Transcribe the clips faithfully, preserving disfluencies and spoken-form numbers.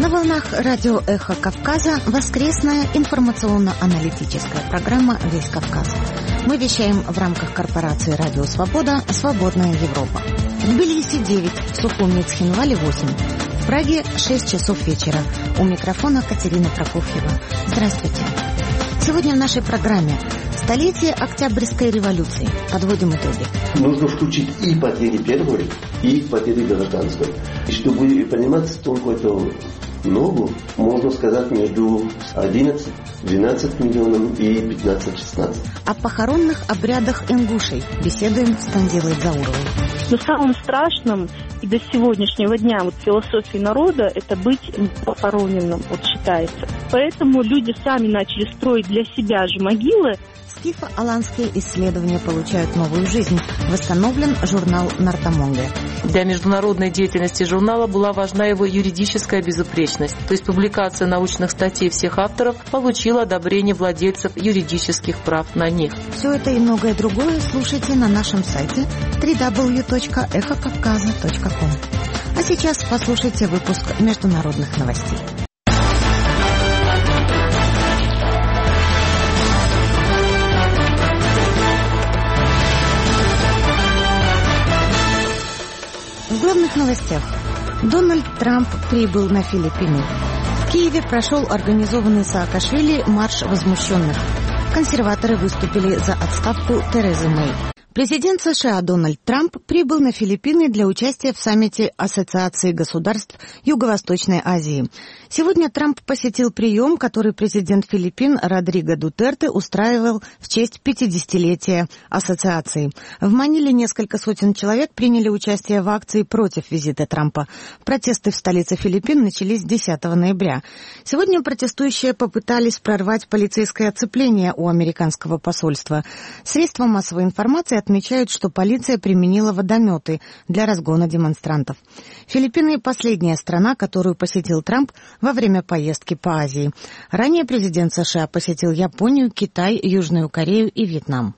На волнах радио «Эхо Кавказа» воскресная информационно-аналитическая программа «Весь Кавказ». Мы вещаем в рамках корпорации «Радио Свобода» «Свободная Европа». В Тбилиси девять, в Сухуми и Цхинвале восемь, в Праге шесть часов вечера. У микрофона Катерина Прокофьева. Здравствуйте. Сегодня в нашей программе столетие Октябрьской революции. Подводим итоги. Нужно включить и потери первой, и потери гражданской. И чтобы понимать тонко эту ногу, можно сказать, между одиннадцать-двенадцать миллионов и пятнадцать-шестнадцать. О похоронных обрядах ингушей беседуем с Танзилой Дзауровой. Но самым страшным и до сегодняшнего дня вот философии народа это быть похороненным, вот считается. Поэтому люди сами начали строить для себя же могилы. Скифо-аланские исследования получают новую жизнь. Восстановлен журнал «Нартамонге». Для международной деятельности журнала была важна его юридическая безупречность, то есть публикация научных статей всех авторов получила одобрение владельцев юридических прав на них. Все это и многое другое слушайте на нашем сайте дабл ю дабл ю дабл ю точка эхо кавказа точка ком. А сейчас послушайте выпуск международных новостей. В главных новостях. Дональд Трамп прибыл на Филиппины. В Киеве прошел организованный Саакашвили марш возмущенных. Консерваторы выступили за отставку Терезы Мэй. Президент США Дональд Трамп прибыл на Филиппины для участия в саммите Ассоциации государств Юго-Восточной Азии. Сегодня Трамп посетил прием, который президент Филиппин Родриго Дутерте устраивал в честь пятидесятилетия ассоциации. В Маниле несколько сотен человек приняли участие в акции против визита Трампа. Протесты в столице Филиппин начались десятого ноября. Сегодня протестующие попытались прорвать полицейское оцепление у американского посольства. Средства массовой информации отмечают, что полиция применила водометы для разгона демонстрантов. Филиппины – последняя страна, которую посетил Трамп во время поездки по Азии. Ранее президент США посетил Японию, Китай, Южную Корею и Вьетнам.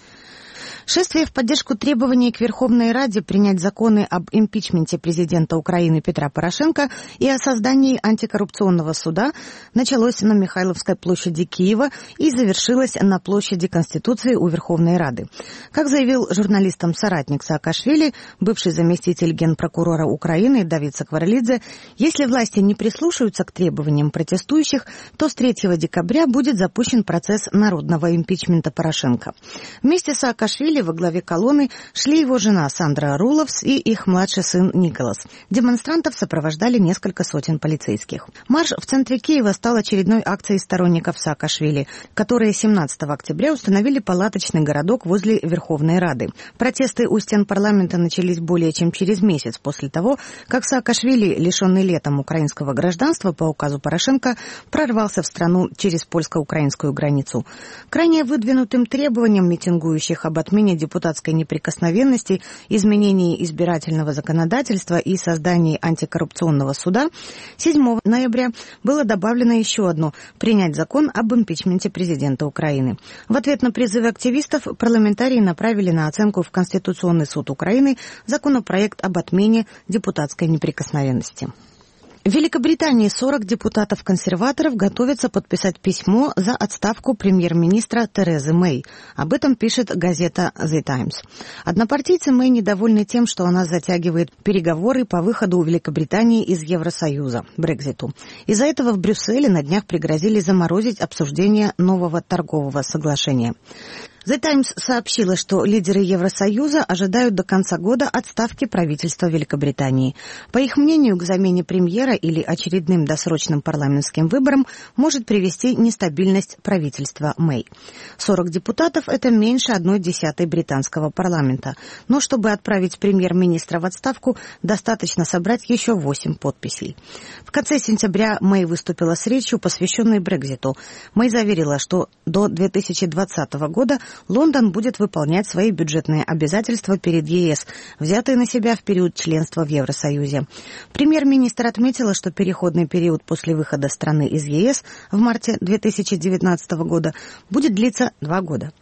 Шествие в поддержку требований к Верховной Раде принять законы об импичменте президента Украины Петра Порошенко и о создании антикоррупционного суда началось на Михайловской площади Киева и завершилось на площади Конституции у Верховной Рады. Как заявил журналистам соратник Саакашвили, бывший заместитель генпрокурора Украины Давид Сакварелидзе, если власти не прислушаются к требованиям протестующих, то с третьего декабря будет запущен процесс народного импичмента Порошенко. Вместе с Саакашвили во главе колонны шли его жена Сандра Руловс и их младший сын Николас. Демонстрантов сопровождали несколько сотен полицейских. Марш в центре Киева стал очередной акцией сторонников Саакашвили, которые семнадцатого октября установили палаточный городок возле Верховной Рады. Протесты у стен парламента начались более чем через месяц после того, как Саакашвили, лишенный летом украинского гражданства по указу Порошенко, прорвался в страну через польско-украинскую границу. Крайне выдвинутым требованием митингующих об отмене депутатской неприкосновенности, изменении избирательного законодательства и создании антикоррупционного суда седьмого ноября было добавлено еще одно – принять закон об импичменте президента Украины. В ответ на призывы активистов парламентарии направили на оценку в Конституционный суд Украины законопроект об отмене депутатской неприкосновенности. В Великобритании сорок депутатов-консерваторов готовятся подписать письмо за отставку премьер-министра Терезы Мэй. Об этом пишет газета The Times. Однопартийцы Мэй недовольны тем, что она затягивает переговоры по выходу Великобритании из Евросоюза, Брекситу. Из-за этого в Брюсселе на днях пригрозили заморозить обсуждение нового торгового соглашения. The Times сообщила, что лидеры Евросоюза ожидают до конца года отставки правительства Великобритании. По их мнению, к замене премьера или очередным досрочным парламентским выборам может привести нестабильность правительства Мэй. сорок депутатов – это меньше одной десятой британского парламента. Но чтобы отправить премьер-министра в отставку, достаточно собрать еще восемь подписей. В конце сентября Мэй выступила с речью, посвященной Брекситу. Мэй заверила, что до две тысячи двадцатого года Лондон будет выполнять свои бюджетные обязательства перед ЕС, взятые на себя в период членства в Евросоюзе. Премьер-министр отметила, что переходный период после выхода страны из ЕС в марте две тысячи девятнадцатого года будет длиться два года.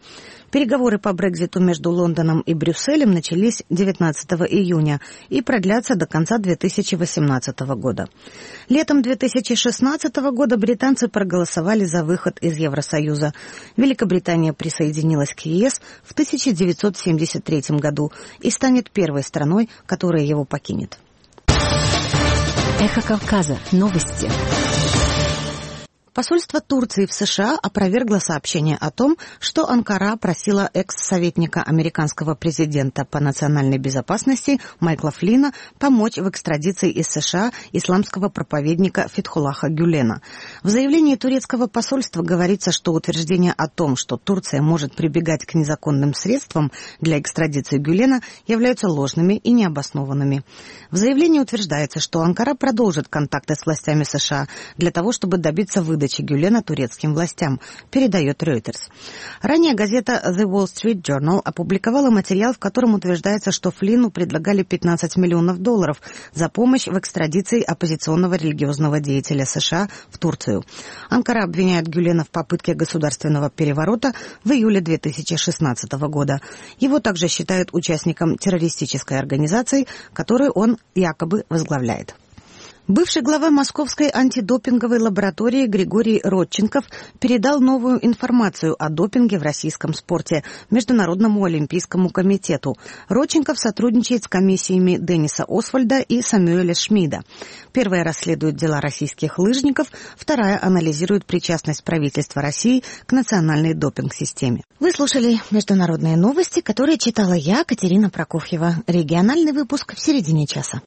Переговоры по Брекситу между Лондоном и Брюсселем начались девятнадцатого июня и продлятся до конца две тысячи восемнадцатого года. Летом две тысячи шестнадцатого года британцы проголосовали за выход из Евросоюза. Великобритания присоединилась к ЕС в тысяча девятьсот семьдесят третьем году и станет первой страной, которая его покинет. Эхо Кавказа. Новости. Посольство Турции в США опровергло сообщение о том, что Анкара просила экс-советника американского президента по национальной безопасности Майкла Флина помочь в экстрадиции из США исламского проповедника Фетхуллаха Гюлена. В заявлении турецкого посольства говорится, что утверждение о том, что Турция может прибегать к незаконным средствам для экстрадиции Гюлена, являются ложными и необоснованными. В заявлении утверждается, что Анкара продолжит контакты с властями США для того, чтобы добиться выдачи Гюлена турецким властям, передает Reuters. Ранее газета The Wall Street Journal опубликовала материал, в котором утверждается, что Флину предлагали пятнадцать миллионов долларов за помощь в экстрадиции оппозиционного религиозного деятеля США в Турцию. Анкара обвиняет Гюлена в попытке государственного переворота в июле две тысячи шестнадцатого года. Его также считают участником террористической организации, которую он якобы возглавляет. Бывший глава Московской антидопинговой лаборатории Григорий Родченков передал новую информацию о допинге в российском спорте Международному олимпийскому комитету. Родченков сотрудничает с комиссиями Денниса Освальда и Самюэля Шмида. Первая расследует дела российских лыжников, вторая анализирует причастность правительства России к национальной допинг-системе. Вы слушали международные новости, которые читала я, Катерина Прокофьева. Региональный выпуск в середине часа.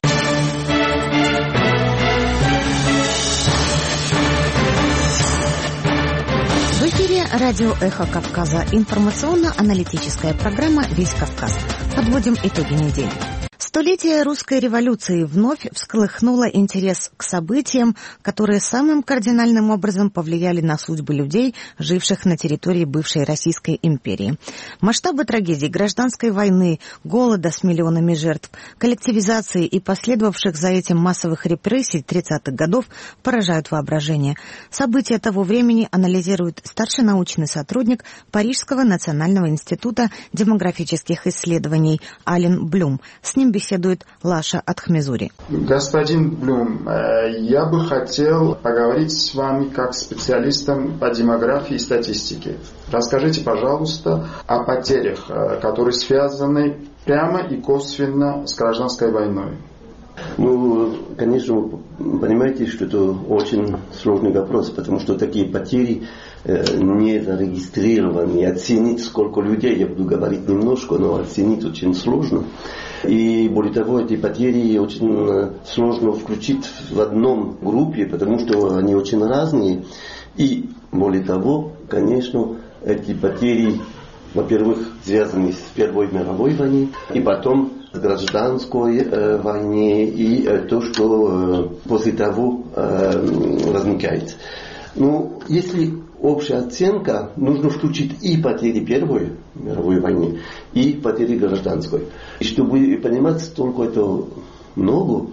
В эфире радио «Эхо Кавказа». Информационно-аналитическая программа «Весь Кавказ». Подводим итоги недели. Столетие русской революции вновь всколыхнуло интерес к событиям, которые самым кардинальным образом повлияли на судьбы людей, живших на территории бывшей Российской империи. Масштабы трагедий гражданской войны, голода с миллионами жертв, коллективизации и последовавших за этим массовых репрессий тридцатых годов поражают воображение. События того времени анализирует старший научный сотрудник Парижского национального института демографических исследований Ален Блюм. С ним беседует Лаша Атхмезури. Господин Блюм, я бы хотел поговорить с вами как специалистом по демографии и статистике. Расскажите, пожалуйста, о потерях, которые связаны прямо и косвенно с гражданской войной. Ну, конечно, вы понимаете, что это очень сложный вопрос, потому что такие потери э, не зарегистрированы. Оценить, сколько людей, я буду говорить немножко, но оценить очень сложно. И более того, эти потери очень сложно включить в одном группе, потому что они очень разные. И более того, конечно, эти потери, во-первых, связаны с Первой мировой войной, и потом с гражданской э, войне, и э, то, что э, после того э, возникает. Ну, если общая оценка, нужно включить и потери Первой мировой войны, и потери гражданской. И чтобы понимать, сколько это много,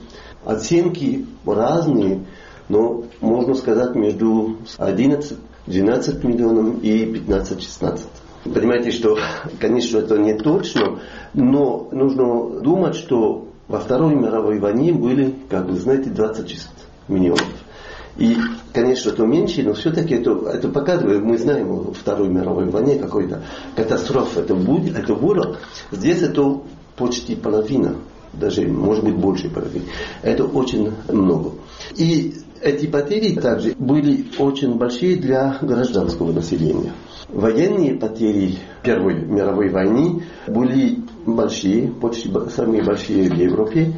оценки разные, но можно сказать между одиннадцать-двенадцать миллионов и пятнадцать-шестнадцать. Понимаете, что, конечно, это не точно, но нужно думать, что во Второй мировой войне были, как вы знаете, двадцать шесть миллионов. И, конечно, это меньше, но все-таки это, это показывает, мы знаем о Второй мировой войне, какой-то катастрофа это, будет, это было. Здесь это почти половина, даже, может быть, больше половины. Это очень много. И эти потери также были очень большие для гражданского населения. Военные потери Первой мировой войны были большие, почти самые большие в Европе,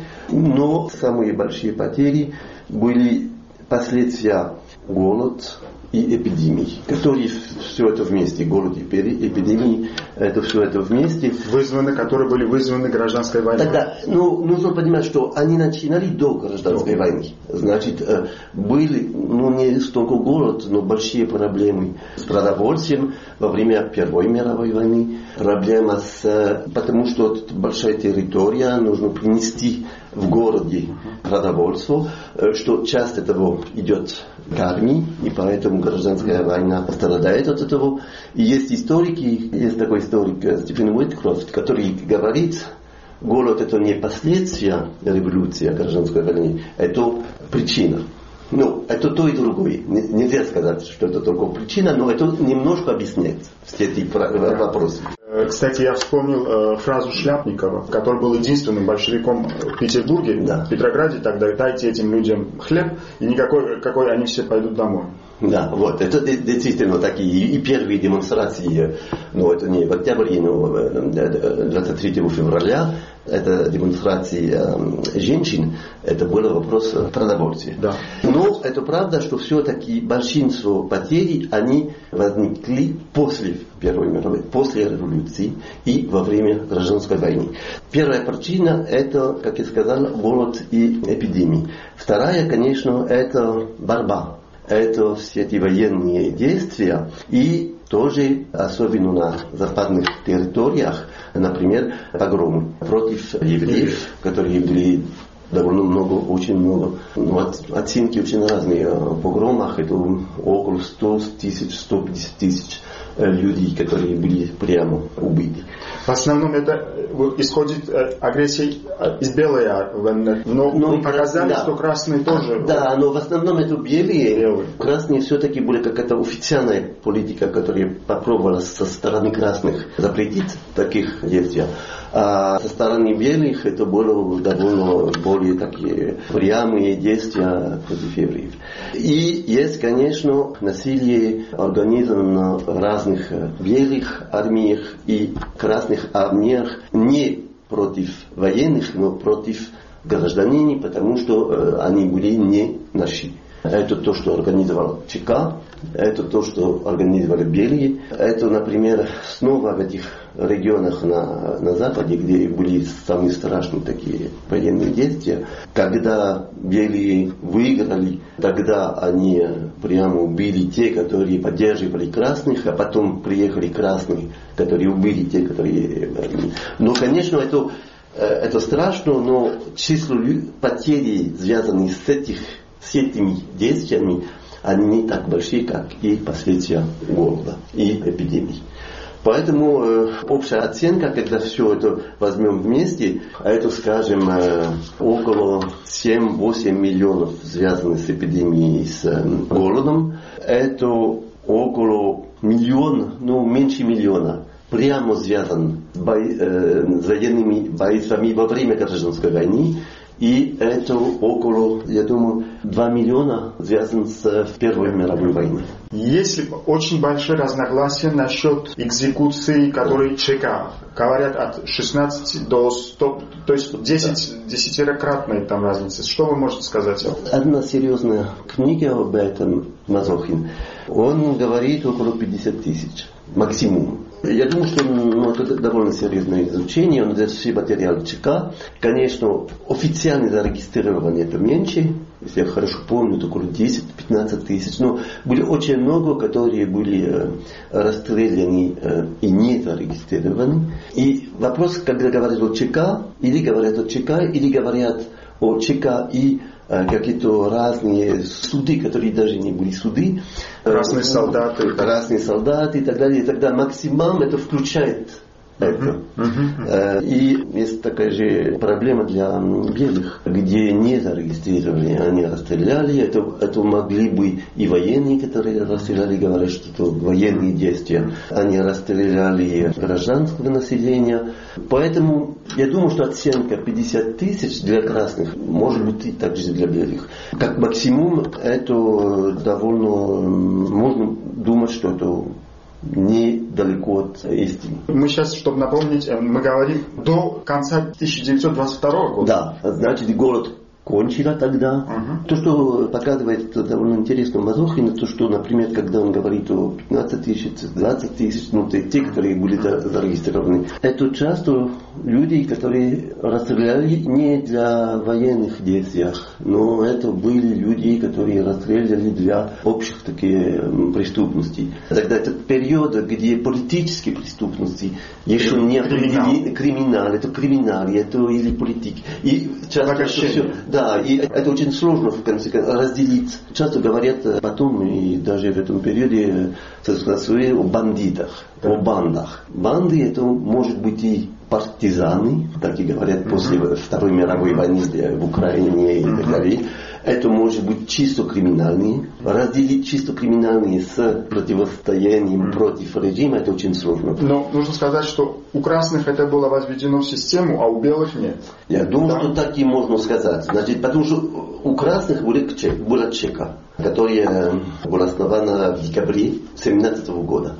но самые большие потери были последствия голода и эпидемии, которые все это вместе, голод и эпидемии, это все это вместе. Вызваны, которые были вызваны гражданской войной. Тогда, ну, нужно понимать, что они начинали до гражданской до. войны. Значит, были, ну, не столько голод, но большие проблемы с продовольствием во время Первой мировой войны. Проблема с, потому что большая территория, нужно принести в городе продовольствие, что часть этого идет к армии, и поэтому гражданская война страдает от этого. И есть историки, есть такой историк Стивен Уиткрофт, который говорит, голод это не последствия революции, гражданской войны, это причина. Ну, это то и другое. Нельзя сказать, что это только причина, но это немножко объясняет все эти вопросы. Кстати, я вспомнил э, фразу Шляпникова, который был единственным большевиком в Петербурге, да. в Петрограде, тогда дайте этим людям хлеб, и никакой, какой они все пойдут домой. Да, вот, это действительно такие и первые демонстрации, ну, это не в октябре, но двадцать третьего февраля, это демонстрации э, женщин, это был вопрос продовольствия. Да. Но это правда, что все-таки большинство потерь, они возникли после Первой мировой, после революции и во время гражданской войны. Первая причина это, как я сказал, голод и эпидемии. Вторая, конечно, это борьба. Это все эти военные действия и тоже, особенно на западных территориях, например, погромы против евреев, которые были довольно много, очень много. Ну, оценки очень разные. В погромах это около сто тысяч, сто пятьдесят тысяч людей, которые были прямо убиты. В основном это исходит агрессия из белой армии, но ну, вы показали, да. что красные тоже... Да, но в основном это белые. белые. Красные все-таки были какая-то официальная политика, которая попробовала со стороны красных запретить таких действий. А со стороны белых это было довольно более такие прямые действия против евреев. И есть, конечно, насилие организовано в разных белых армиях и красных армиях не против военных, но против гражданин, потому что э, они были не наши. Это то, что организовал ЧК, это то, что организовали белые. Это, например, снова в этих регионах на, на Западе, где были самые страшные такие военные действия. Когда белые выиграли, тогда они прямо убили те, которые поддерживали красных, а потом приехали красные, которые убили те, которые... Ну, конечно, это, это страшно, но число потерь, связанных с этих с этими действиями, они не так большие, как и последствия голода и эпидемии. Поэтому э, общая оценка, когда все это возьмем вместе, это, скажем, э, около семь-восемь миллионов связанных с эпидемией, с э, голодом. Это около миллиона, ну меньше миллиона, прямо связан с, бой, э, с военными бойцами во время гражданской войны. И это около, я думаю, два миллиона связано с Первой мировой войной. Есть очень большие разногласия насчет экзекуций, которые ЧК. Говорят от шестнадцати до ста, то есть десять, десятикратная там разница. Что вы можете сказать? Одна серьезная книга об этом, Мазохин, он говорит около пятьдесят тысяч, максимум. Я думаю, что ну, это довольно серьезное изучение, он здесь все материалы ЧК. Конечно, официально зарегистрированы это меньше, если я хорошо помню, это около десять-пятнадцать тысяч, но были очень много, которые были э, расстреляны э, и не зарегистрированы. И вопрос, когда говорят о ЧК, или говорят о ЧК, или говорят о ЧК и какие-то разные суды, которые даже не были суды. Красные солдаты. Красные солдаты и так далее. И тогда максимум это включает это. Uh-huh. И есть такая же проблема для белых, где не зарегистрировали, они расстреляли. Это, это могли бы и военные, которые расстреляли, говорят, что это военные действия. Они расстреляли гражданского населения. Поэтому я думаю, что оценка пятьдесят тысяч для красных может быть и также для белых. Как максимум, это довольно можно думать, что это недалеко от истины. Мы сейчас, чтобы напомнить, мы говорим до конца тысяча девятьсот двадцать второго года. Да, значит голод кончила тогда. Uh-huh. То, что показывает довольно интересно Мазохин, то, что, например, когда он говорит о пятнадцати тысяч, двадцати тысяч, ну, те, которые были зарегистрированы, это часто люди, которые расстреляли не для военных действий, но это были люди, которые расстреляли для общих таких преступностей. Тогда этот период, где политические преступности еще не определены, криминал, это криминал, это или политики. И часто все, да, Да, и это очень сложно в конце концов разделить. Часто говорят потом, и даже в этом периоде, о бандитах, да. О бандах. Банды это может быть и партизаны, так и говорят mm-hmm. после Второй мировой войны в Украине и mm-hmm. так далее. Это может быть чисто криминальные. Разделить чисто криминальные с противостоянием mm-hmm. против режима это очень сложно. Но нужно сказать, что у красных это было возведено в систему, а у белых нет. Я думаю, да? что так и можно сказать. Значит, потому что у красных была ЧЕКа, которая была основана в декабре две тысячи семнадцатого года.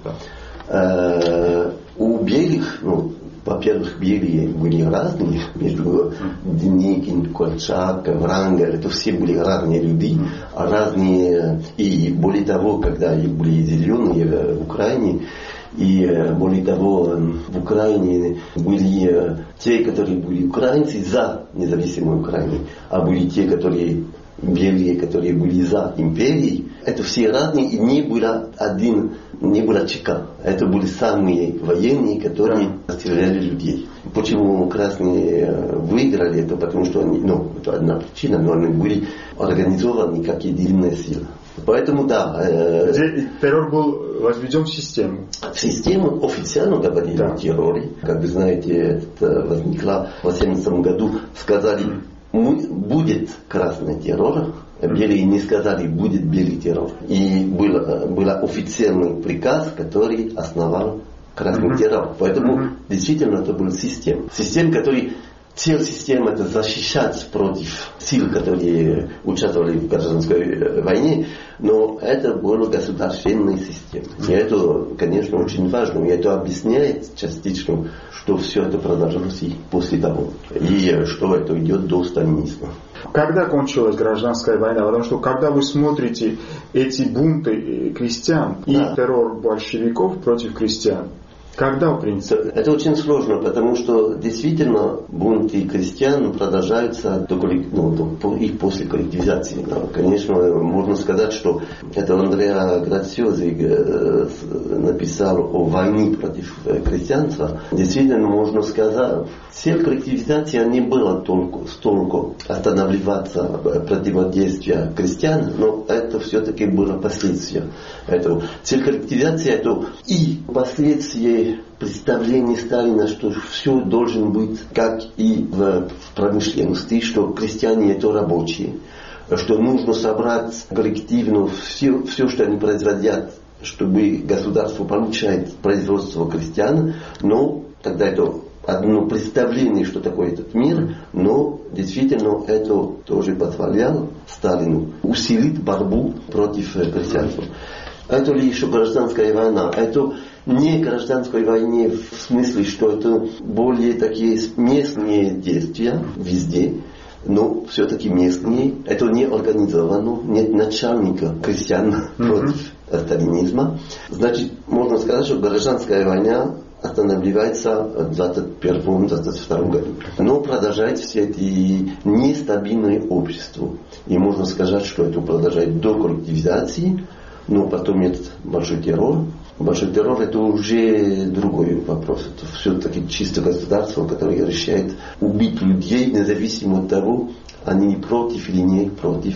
Да. У белых, ну, во-первых, белые были разные, между Деникин, Колчак, Врангель, это все были разные люди, разные, и более того, когда были зеленые в Украине, и более того, в Украине были те, которые были украинцы за независимую Украину, а были те, которые белые, которые были за империей. Это все разные, и не было один, не было ЧК. Это были самые военные, которые стреляли людей. Почему красные выиграли, это потому что они, ну, это одна причина, но они были организованы как единая сила. Поэтому да. Э, террор был возведен в систему. В систему официально говорили да. о терроре. Как вы знаете, это возникло в две тысячи восемнадцатом году. Сказали, будет красный террор. Белые не сказали, будет белый террор. И был, был официальный приказ, который основал красный mm-hmm. террор. Поэтому mm-hmm. действительно это была система. Система, которая цель системы это защищать против сил, которые участвовали в гражданской войне, но это была государственная система. И это, конечно, очень важно. И это объясняет частично, что все это продолжилось и после того. И что это идет до сталинизма. Когда кончилась гражданская война? Потому что когда вы смотрите эти бунты крестьян и да. террор большевиков против крестьян, когда, в принципе? Это очень сложно, потому что действительно бунты крестьян продолжаются до, ну, до, и после коллективизации. Конечно, можно сказать, что это Андреа Грациози написал о войне против крестьянства. Действительно, можно сказать, цель коллективизации не была только столько останавливаться противодействия крестьян, но это все-таки было последствия этого. Цель коллективизации это и последствия представление Сталина, что все должен быть как и в промышленности, что крестьяне это рабочие, что нужно собрать коллективно все, все что они производят, чтобы государство получает производство крестьян, но тогда это одно представление, что такое этот мир, но действительно это тоже позволяло Сталину усилить борьбу против крестьянства. Это ли еще гражданская война? Это не гражданской войне в смысле, что это более такие местные действия везде, но все-таки местные. Это не организовано, нет начальника крестьян mm-hmm. против сталинизма. Значит, можно сказать, что гражданская война останавливается в двадцать первом - двадцать втором году. Но продолжает все эти нестабильные общества. И можно сказать, что это продолжает до коллективизации, но потом этот большой террор. Большой террор это уже другой вопрос. Это все-таки чисто государство, которое решает убить людей, независимо от того, они против или не против.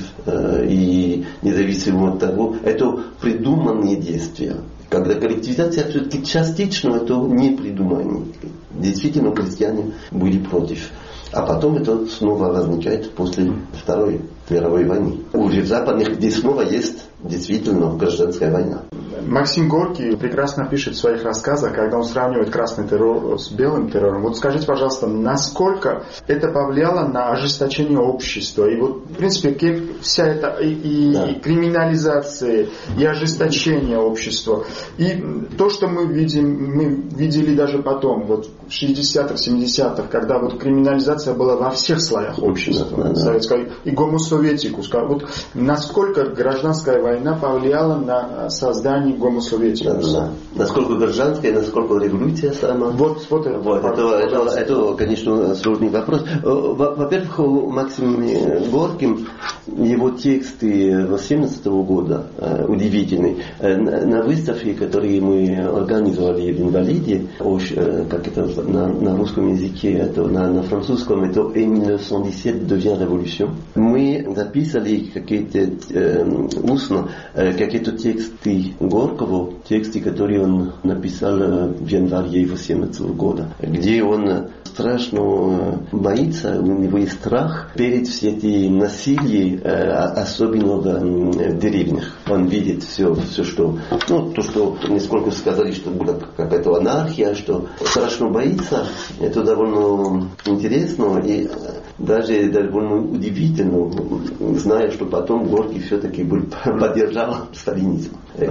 И независимо от того, это придуманные действия. Когда коллективизация все-таки частично это не придумание. Действительно крестьяне были против. А потом это снова возникает после Второй мировой войны. Уже в западных, где снова есть действительно гражданская война. Максим Горький прекрасно пишет в своих рассказах, когда он сравнивает красный террор с белым террором. Вот скажите, пожалуйста, насколько это повлияло на ожесточение общества? И вот, в принципе, вся эта и, и да. криминализация, и ожесточение общества. И то, что мы видим, мы видели даже потом, вот в шестидесятых, семидесятых, когда вот криминализация была во всех слоях общества, да, да. советской, и гомосоветику. Вот насколько гражданская война повлияла на создание гомосоветикуса. Да, да. Насколько гражданская, насколько революция сама. Вот, вот, это, вот это, это, это, конечно, сложный вопрос. Во-первых, Максим Горьким, его тексты восемнадцатого года удивительные. На выставке, которую мы организовали в Инвалиде, как это на, на русском языке, это на, на французском, это «En mille neuf cent dix-sept devient révolution». Мы записали какие-то э, устно э, какие-то тексты Горького, тексты, которые он написал в январе восемнадцатого года, где он страшно боится, у него есть страх перед все эти насилия, э, особенно в, в деревнях. Он видит все, все, что, ну, то, что несколько сказали, что была какая-то анархия, что страшно боится, это довольно интересно и даже довольно удивительно, зная, что потом Горький все-таки поддержал сталинизм.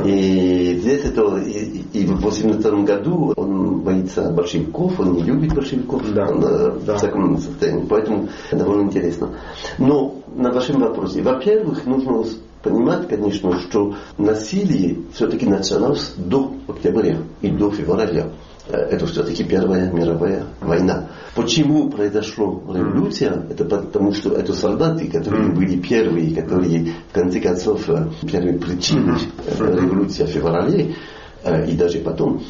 И здесь это, и, и в восемнадцатом году он боится большевиков, он не любит большевиков, да, он, да. в таком состоянии, поэтому довольно интересно. Но на вашем вопросе, во-первых, нужно понимать, конечно, что насилие все-таки началось до октября и до февраля. Это все-таки Первая мировая война. Почему произошла революция? Это потому, что это солдаты, которые были первые, которые, в конце концов, первые причины революции в феврале, и даже потом.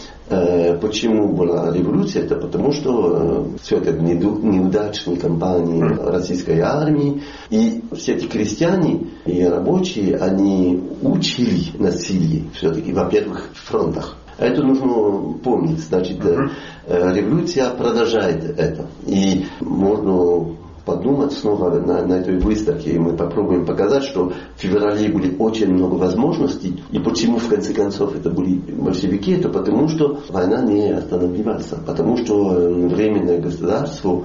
Почему была революция? Это потому, что все это неудачные кампании российской армии, и все эти крестьяне и рабочие, они учили насилие все-таки, во-первых, в фронтах. Это нужно помнить. Значит, uh-huh. революция продолжает это. И можно подумать снова на, на этой выставке, и мы попробуем показать, что в феврале были очень много возможностей. И почему в конце концов это были большевики? Это потому, что война не останавливалась. Потому что Временное государство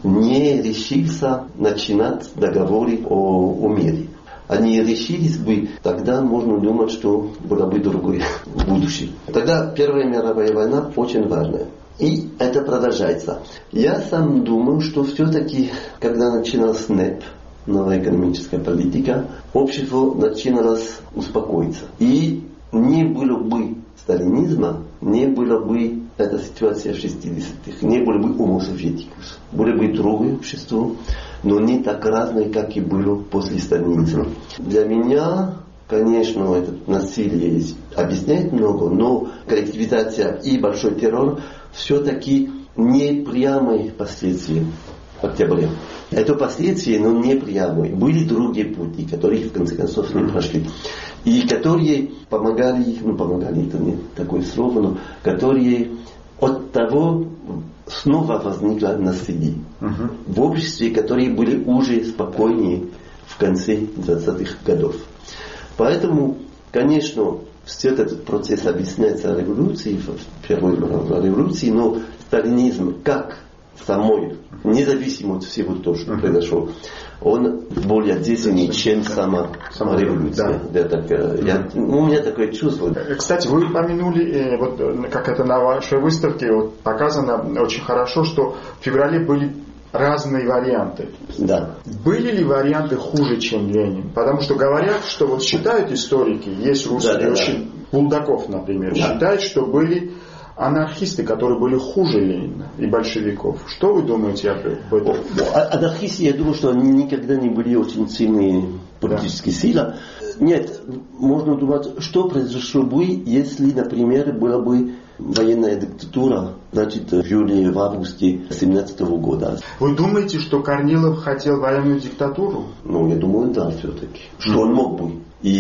не решился начинать договоры о, о мире. Они решились бы, тогда можно думать, что было бы другое будущее. Тогда Первая мировая война очень важная. И это продолжается. Я сам думаю, что все-таки, когда начиналась НЭП, новая экономическая политика, общество начиналось успокоиться. И не было бы сталинизма, не было бы эта ситуация в шестидесятых, не было бы homo советикус. Было бы другое общество, но не так разное, как и было после сталинизма. Для меня, конечно, это насилие объясняет много, но коллективизация и большой террор все-таки не прямые последствия октября. Это последствия, но не прямые. Были другие пути, которые в конце концов не прошли. И которые помогали, ну помогали, это не такое слово, но которые от того снова возникло насилие. Uh-huh. В обществе, которые были уже спокойнее в конце двадцатых годов. Поэтому, конечно, все этот процесс объясняется революцией, в первой революции, но сталинизм как самой, независимо от всего того, что uh-huh. произошло, он более действенный, чем сама, сама революция. Да. Да, так, я, у меня такое чувство. Кстати, вы упомянули, вот, как это на вашей выставке вот, показано очень хорошо, что в феврале были разные варианты. Да. Были ли варианты хуже, чем Ленин? Потому что говорят, что вот считают историки, есть русские, да, да, очень, да. Булдаков, например, да. считает, что были анархисты, которые были хуже Ленина и большевиков. Что вы думаете об этом? Анархисты, я думаю, что они никогда не были очень сильные политические да. силы. Нет, можно думать, что произошло бы, если, например, была бы военная диктатура, значит, в июле, в августе семнадцатого года. Вы думаете, что Корнилов хотел военную диктатуру? Ну, я думаю, да, все-таки. Что mm-hmm. он мог бы.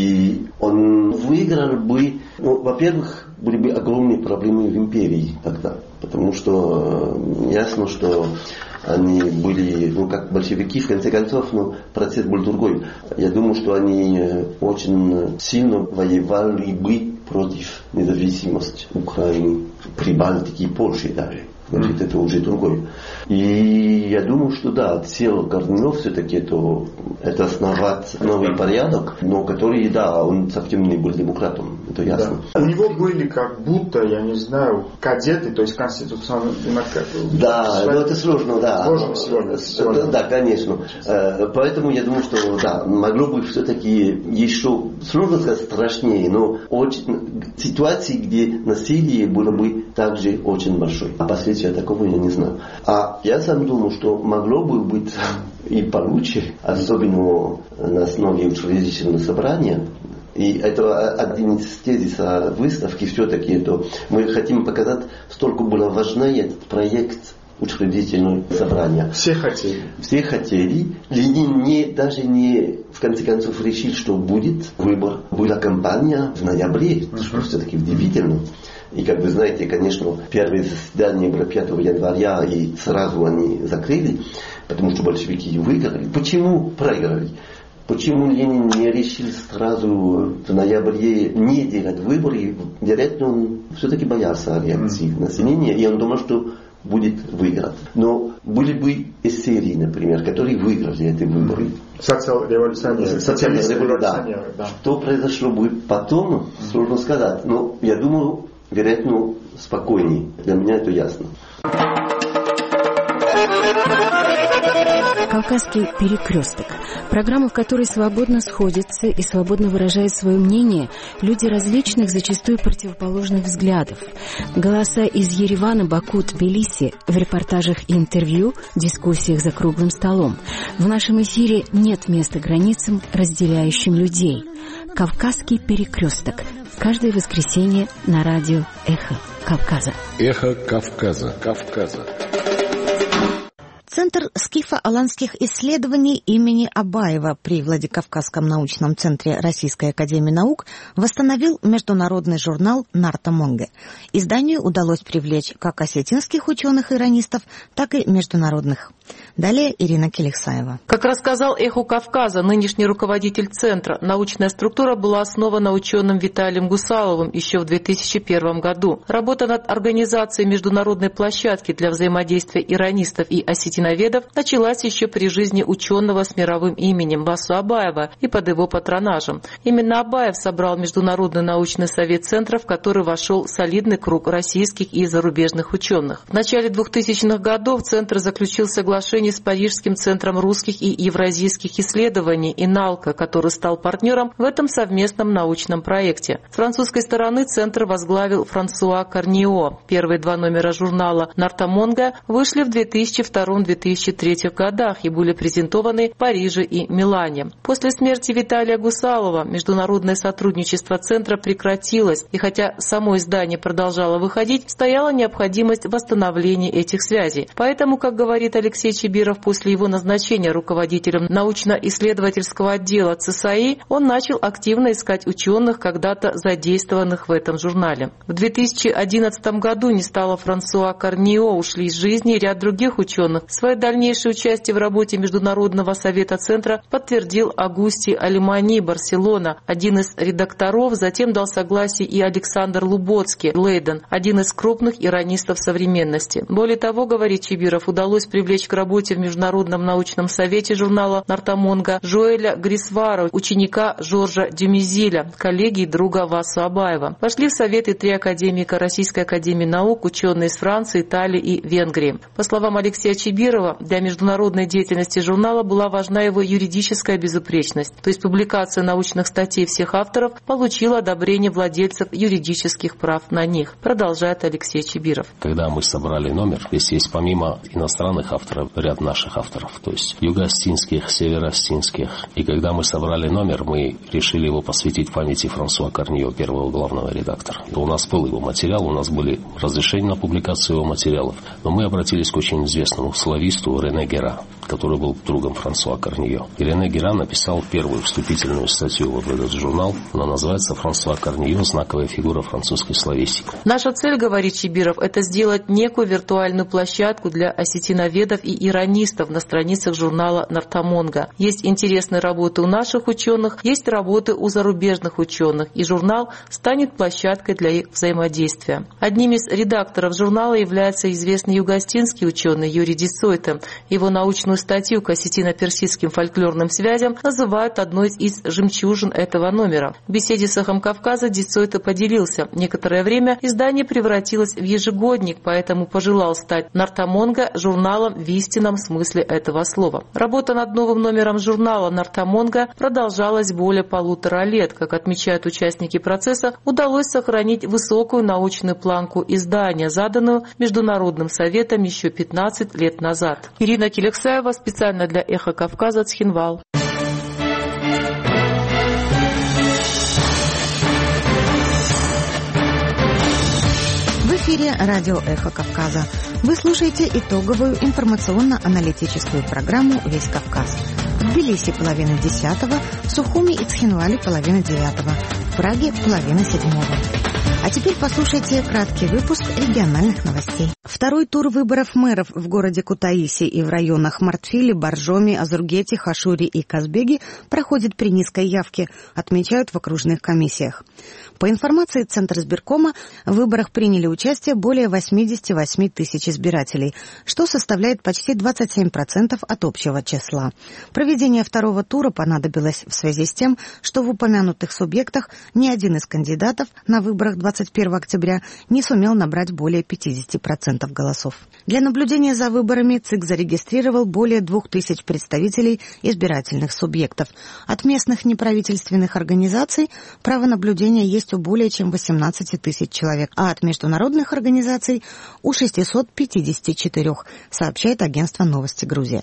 И он выиграл бы, ну, во-первых, были бы огромные проблемы в империи тогда. Потому что э, ясно, что они были, ну, как большевики, в конце концов, но процесс был другой. Я думаю, что они очень сильно воевали бы против независимости Украины, Прибалтики и Польши даже. Значит, это уже другое. И я думаю, что да, цель Корнилов все-таки это, это основать новый порядок, но который, да, он совсем не был демократом, это ясно. Да. У него были как будто, я не знаю, кадеты, то есть конституционные демократы. Да, но это сложно, да. Сложно сегодня. сегодня. Да, конечно. Поэтому я думаю, что да, могло бы все-таки еще, сложно сказать, страшнее, но очень, ситуации, где насилие было бы также очень большое. А последствия такого я не знаю. А я сам думаю, что могло бы быть и получше, особенно на основе учредительного собрания. И это один из тезисов выставки, все-таки это мы хотим показать, столько было важнее этот проект учредительного собрания. Все хотели. Все хотели. Ленин не, даже не в конце концов решил, что будет выбор. Была кампания в ноябре, uh-huh. что все-таки удивительно. И как вы знаете, конечно, первое заседание было пятого января, и сразу они закрыли, потому что большевики выиграли. Почему проиграли? Почему Ленин не решил сразу в ноябре не делать выборы? Вероятно, он все-таки боялся реакции населения, и он думал, что будет выиграть. Но были бы эсерии, например, которые выиграли эти выборы. Социал-революционеры. Социал-революционеры, да. Что произошло бы потом, сложно сказать. Но я думаю, вероятно, спокойнее. Для меня это ясно. «Кавказский перекресток» – программа, в которой свободно сходятся и свободно выражают свое мнение люди различных, зачастую противоположных взглядов. Голоса из Еревана, Баку, Тбилиси в репортажах и интервью, дискуссиях за круглым столом. В нашем эфире нет места границам, разделяющим людей. «Кавказский перекресток» – каждое воскресенье на радио «Эхо Кавказа». «Эхо Кавказа». Кавказа. Центр скифо-аланских исследований имени Абаева при Владикавказском научном центре Российской академии наук восстановил международный журнал «Нарта Монге». Изданию удалось привлечь как осетинских ученых-иранистов, так и международных. Далее Ирина Келексаева. Как рассказал «Эху Кавказа» нынешний руководитель центра, научная структура была основана ученым Виталием Гусаловым еще в две тысячи первом году. Работа над организацией международной площадки для взаимодействия иранистов и осетиноведов началась еще при жизни ученого с мировым именем Васу Абаева и под его патронажем. Именно Абаев собрал Международный научный совет центра, в который вошел солидный круг российских и зарубежных ученых. В начале двухтысячных годов центр заключил соглашение с Парижским центром русских и евразийских исследований «Иналка», который стал партнером в этом совместном научном проекте. С французской стороны центр возглавил Франсуа Корнио. Первые два номера журнала «Нарта Монге» вышли в две тысячи втором — две тысячи третьем годах и были презентованы в Париже и Милане. После смерти Виталия Гусалова международное сотрудничество центра прекратилось, и хотя само издание продолжало выходить, стояла необходимость восстановления этих связей. Поэтому, как говорит Алексей Чибиров, после его назначения руководителем научно-исследовательского отдела ЦСАИ, он начал активно искать ученых, когда-то задействованных в этом журнале. В две тысячи одиннадцатом году не стало Франсуа Корнио, ушли из жизни ряд других ученых. Свое дальнейшее участие в работе Международного совета центра подтвердил Агусти Алимани, Барселона, один из редакторов, затем дал согласие и Александр Луботский, Лейден, один из крупных иранистов современности. Более того, говорит Чибиров, удалось привлечь к работе в Международном научном совете журнала «Нарта Монге» Жоэля Грисвара, ученика Жоржа Дюмизиля, коллеги и друга Васу Абаева. Вошли в совет и три академика Российской академии наук, ученые из Франции, Италии и Венгрии. По словам Алексея Чибирова, для международной деятельности журнала была важна его юридическая безупречность, то есть публикация научных статей всех авторов получила одобрение владельцев юридических прав на них. Продолжает Алексей Чибиров. Когда мы собрали номер, здесь есть помимо иностранных авторов ряд наших авторов, то есть юго-остинских, северо-остинских. И когда мы собрали номер, мы решили его посвятить памяти Франсуа Корнио, первого главного редактора. То у нас был его материал, у нас были разрешения на публикацию его материалов, но мы обратились к очень известному слависту Рене Гера, который был другом Франсуа Корнио. И Рене Гера написал первую вступительную статью в этот журнал. Она называется «Франсуа Корнио. Знаковая фигура французской славистики». Наша цель, говорит Чибиров, это сделать некую виртуальную площадку для осетиноведов и и иронистов на страницах журнала «Нортамонга». Есть интересные работы у наших ученых, есть работы у зарубежных ученых, и журнал станет площадкой для их взаимодействия. Одним из редакторов журнала является известный югостинский ученый Юрий Дицойта. Его научную статью к осетино-персидским фольклорным связям называют одной из жемчужин этого номера. В беседе с «Эхом Кавказа» Дицойта поделился. Некоторое время издание превратилось в ежегодник, поэтому пожелал стать «Нортамонга» журналом в истинном смысле этого слова. Работа над новым номером журнала «Нортамонга» продолжалась более полутора лет. Как отмечают участники процесса, удалось сохранить высокую научную планку издания, заданную Международным советом еще пятнадцать лет назад. Ирина Келексаева специально для «Эхо Кавказа», Цхинвал. В эфире радио «Эхо Кавказа». Вы слушаете итоговую информационно-аналитическую программу «Весь Кавказ». В Тбилиси половина десятого, в Сухуми и Цхинвале половина девятого, в Праге половина седьмого. А теперь послушайте краткий выпуск региональных новостей. Второй тур выборов мэров в городе Кутаиси и в районах Мартфили, Боржоми, Азургете, Хашури и Казбеги проходит при низкой явке, отмечают в окружных комиссиях. По информации Центра избиркома, в выборах приняли участие более восемьдесят восемь тысяч избирателей, что составляет почти двадцать семь процентов от общего числа. Проведение второго тура понадобилось в связи с тем, что в упомянутых субъектах ни один из кандидатов на выборах двадцать первого октября не сумел набрать более пятьдесят процентов голосов. Для наблюдения за выборами ЦИК зарегистрировал более двух тысяч представителей избирательных субъектов. От местных неправительственных организаций право наблюдения есть у более чем восемнадцати тысяч человек, а от международных организаций у шестисот пятидесяти четырёх, сообщает агентство «Новости Грузия».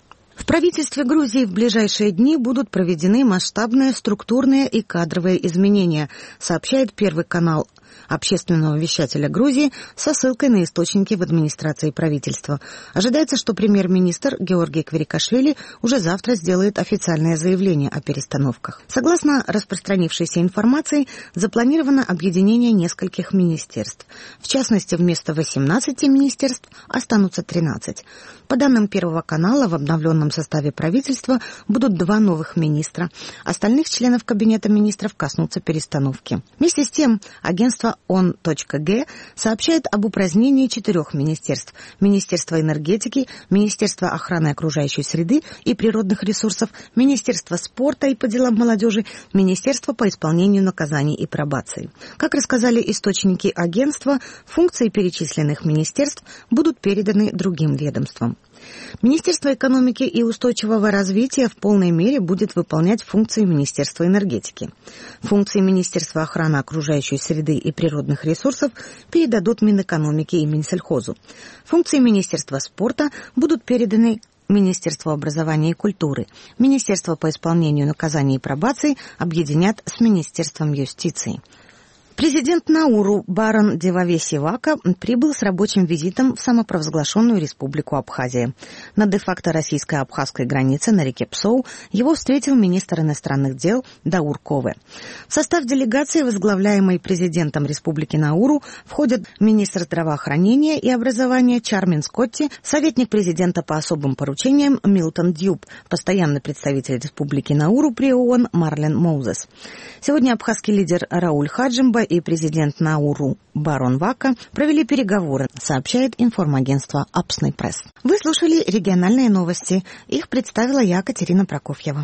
В правительстве Грузии в ближайшие дни будут проведены масштабные структурные и кадровые изменения, сообщает Первый канал общественного вещателя Грузии со ссылкой на источники в администрации правительства. Ожидается, что премьер-министр Георгий Квирикашвили уже завтра сделает официальное заявление о перестановках. Согласно распространившейся информации, запланировано объединение нескольких министерств. В частности, вместо восемнадцати министерств останутся тринадцать. По данным Первого канала, в обновленном составе правительства будут два новых министра. Остальных членов Кабинета министров коснутся перестановки. Вместе с тем, агентство он точка гэ сообщает об упразднении четырех министерств: Министерства энергетики, Министерства охраны окружающей среды и природных ресурсов, Министерства спорта и по делам молодежи, Министерства по исполнению наказаний и пробации. Как рассказали источники агентства, функции перечисленных министерств будут переданы другим ведомствам. Министерство экономики и устойчивого развития в полной мере будет выполнять функции Министерства энергетики. Функции Министерства охраны окружающей среды и природных ресурсов передадут Минэкономике и Минсельхозу. Функции Министерства спорта будут переданы Министерству образования и культуры. Министерство по исполнению наказаний и пробации объединят с Министерством юстиции. Президент Науру Барон Деваве Сивака прибыл с рабочим визитом в самопровозглашенную республику Абхазия. На де-факто российско-абхазской границе на реке Псоу его встретил министр иностранных дел Даур Кове. В состав делегации, возглавляемой президентом республики Науру, входят министр здравоохранения и образования Чармин Скотти, советник президента по особым поручениям Милтон Дьюб, постоянный представитель республики Науру при ООН Марлен Моузес. Сегодня абхазский лидер Рауль Хаджимба и президент Науру Барон Вака провели переговоры, сообщает информагентство Апсный пресс. Вы слушали региональные новости. Их представила я, Катерина Прокофьева.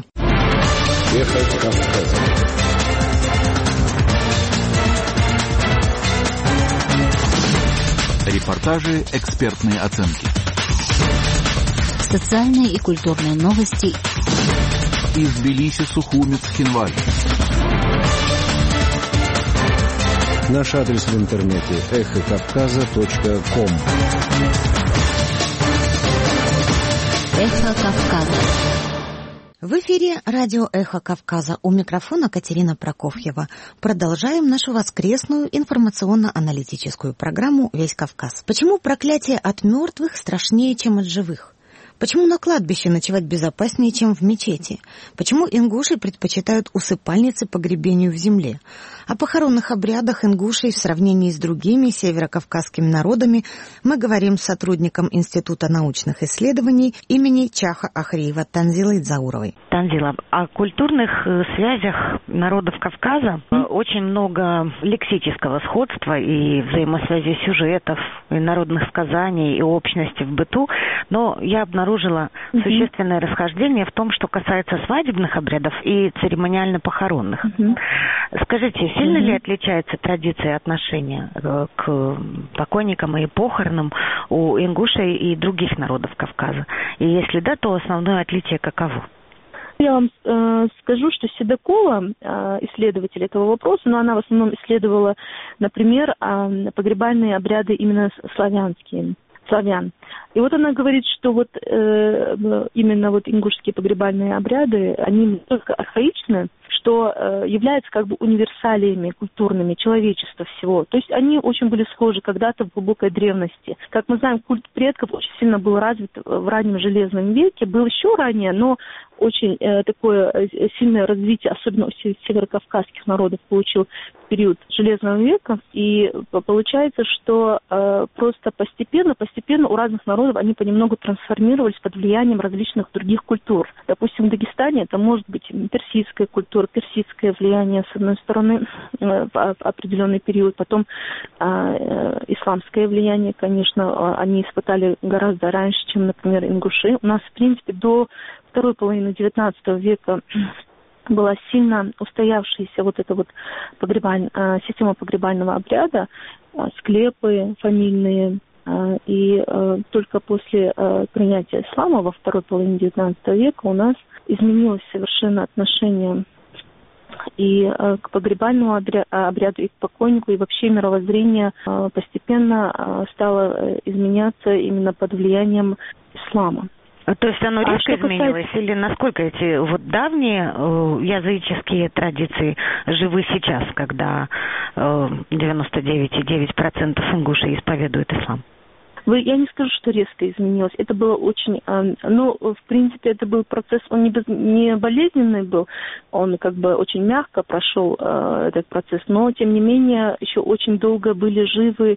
Эхо Кавказа. Репортажи, экспертные оценки. Социальные и культурные новости. Из Тбилиси, Сухуми, Цхинваль. Наш адрес в интернете эхо кавказа точка ком. Эхо Кавказа. В эфире радио «Эхо Кавказа». У микрофона Катерина Прокофьева. Продолжаем нашу воскресную информационно-аналитическую программу «Весь Кавказ». Почему проклятие от мертвых страшнее, чем от живых? Почему на кладбище ночевать безопаснее, чем в мечети? Почему ингуши предпочитают усыпальницы погребению в земле? О похоронных обрядах ингушей в сравнении с другими северокавказскими народами мы говорим с сотрудником Института научных исследований имени Чаха Ахриева Танзилой Дзауровой. Танзила, о культурных связях народов Кавказа mm. очень много лексического сходства и взаимосвязи сюжетов, и народных сказаний, и общности в быту, но я обнаружила обнаружила mm-hmm. существенное расхождение в том, что касается свадебных обрядов и церемониально-похоронных. Mm-hmm. Скажите, сильно mm-hmm. ли отличается традиция и отношения к покойникам и похоронам у ингушей и других народов Кавказа? И если да, то основное отличие каково? Я вам э, скажу, что Седокова, э, исследователь этого вопроса, но она в основном исследовала, например, э, погребальные обряды именно славянские. славян. И вот она говорит, что вот э, именно вот ингушские погребальные обряды, они настолько архаичны, что э, являются как бы универсалиями культурными человечества всего. То есть они очень были схожи когда-то в глубокой древности. Как мы знаем, культ предков очень сильно был развит в раннем Железном веке, был еще ранее, но очень э, такое сильное развитие, особенно у северокавказских народов, получил в период Железного века. И получается, что э, просто постепенно, постепенно у разных народов они понемногу трансформировались под влиянием различных других культур. Допустим, в Дагестане это может быть персидская культура, персидское влияние, с одной стороны, э, в определенный период. Потом э, э, исламское влияние, конечно, они испытали гораздо раньше, чем, например, ингуши. У нас, в принципе, до второй половины девятнадцатого века была сильно устоявшаяся вот эта вот погребаль... система погребального обряда, склепы фамильные. И только после принятия ислама во второй половине девятнадцатого века у нас изменилось совершенно отношение и к погребальному обряду, и к покойнику, и вообще мировоззрение постепенно стало изменяться именно под влиянием ислама. То есть оно резко а изменилось? Касается... Или насколько эти вот давние э, языческие традиции живы сейчас, когда э, девяносто девять целых девять десятых процента ингушей исповедуют ислам? Вы, я не скажу, что резко изменилось. Это было очень... Э, ну, в принципе, это был процесс, он не, без, не болезненный был, он как бы очень мягко прошел э, этот процесс, но, тем не менее, еще очень долго были живы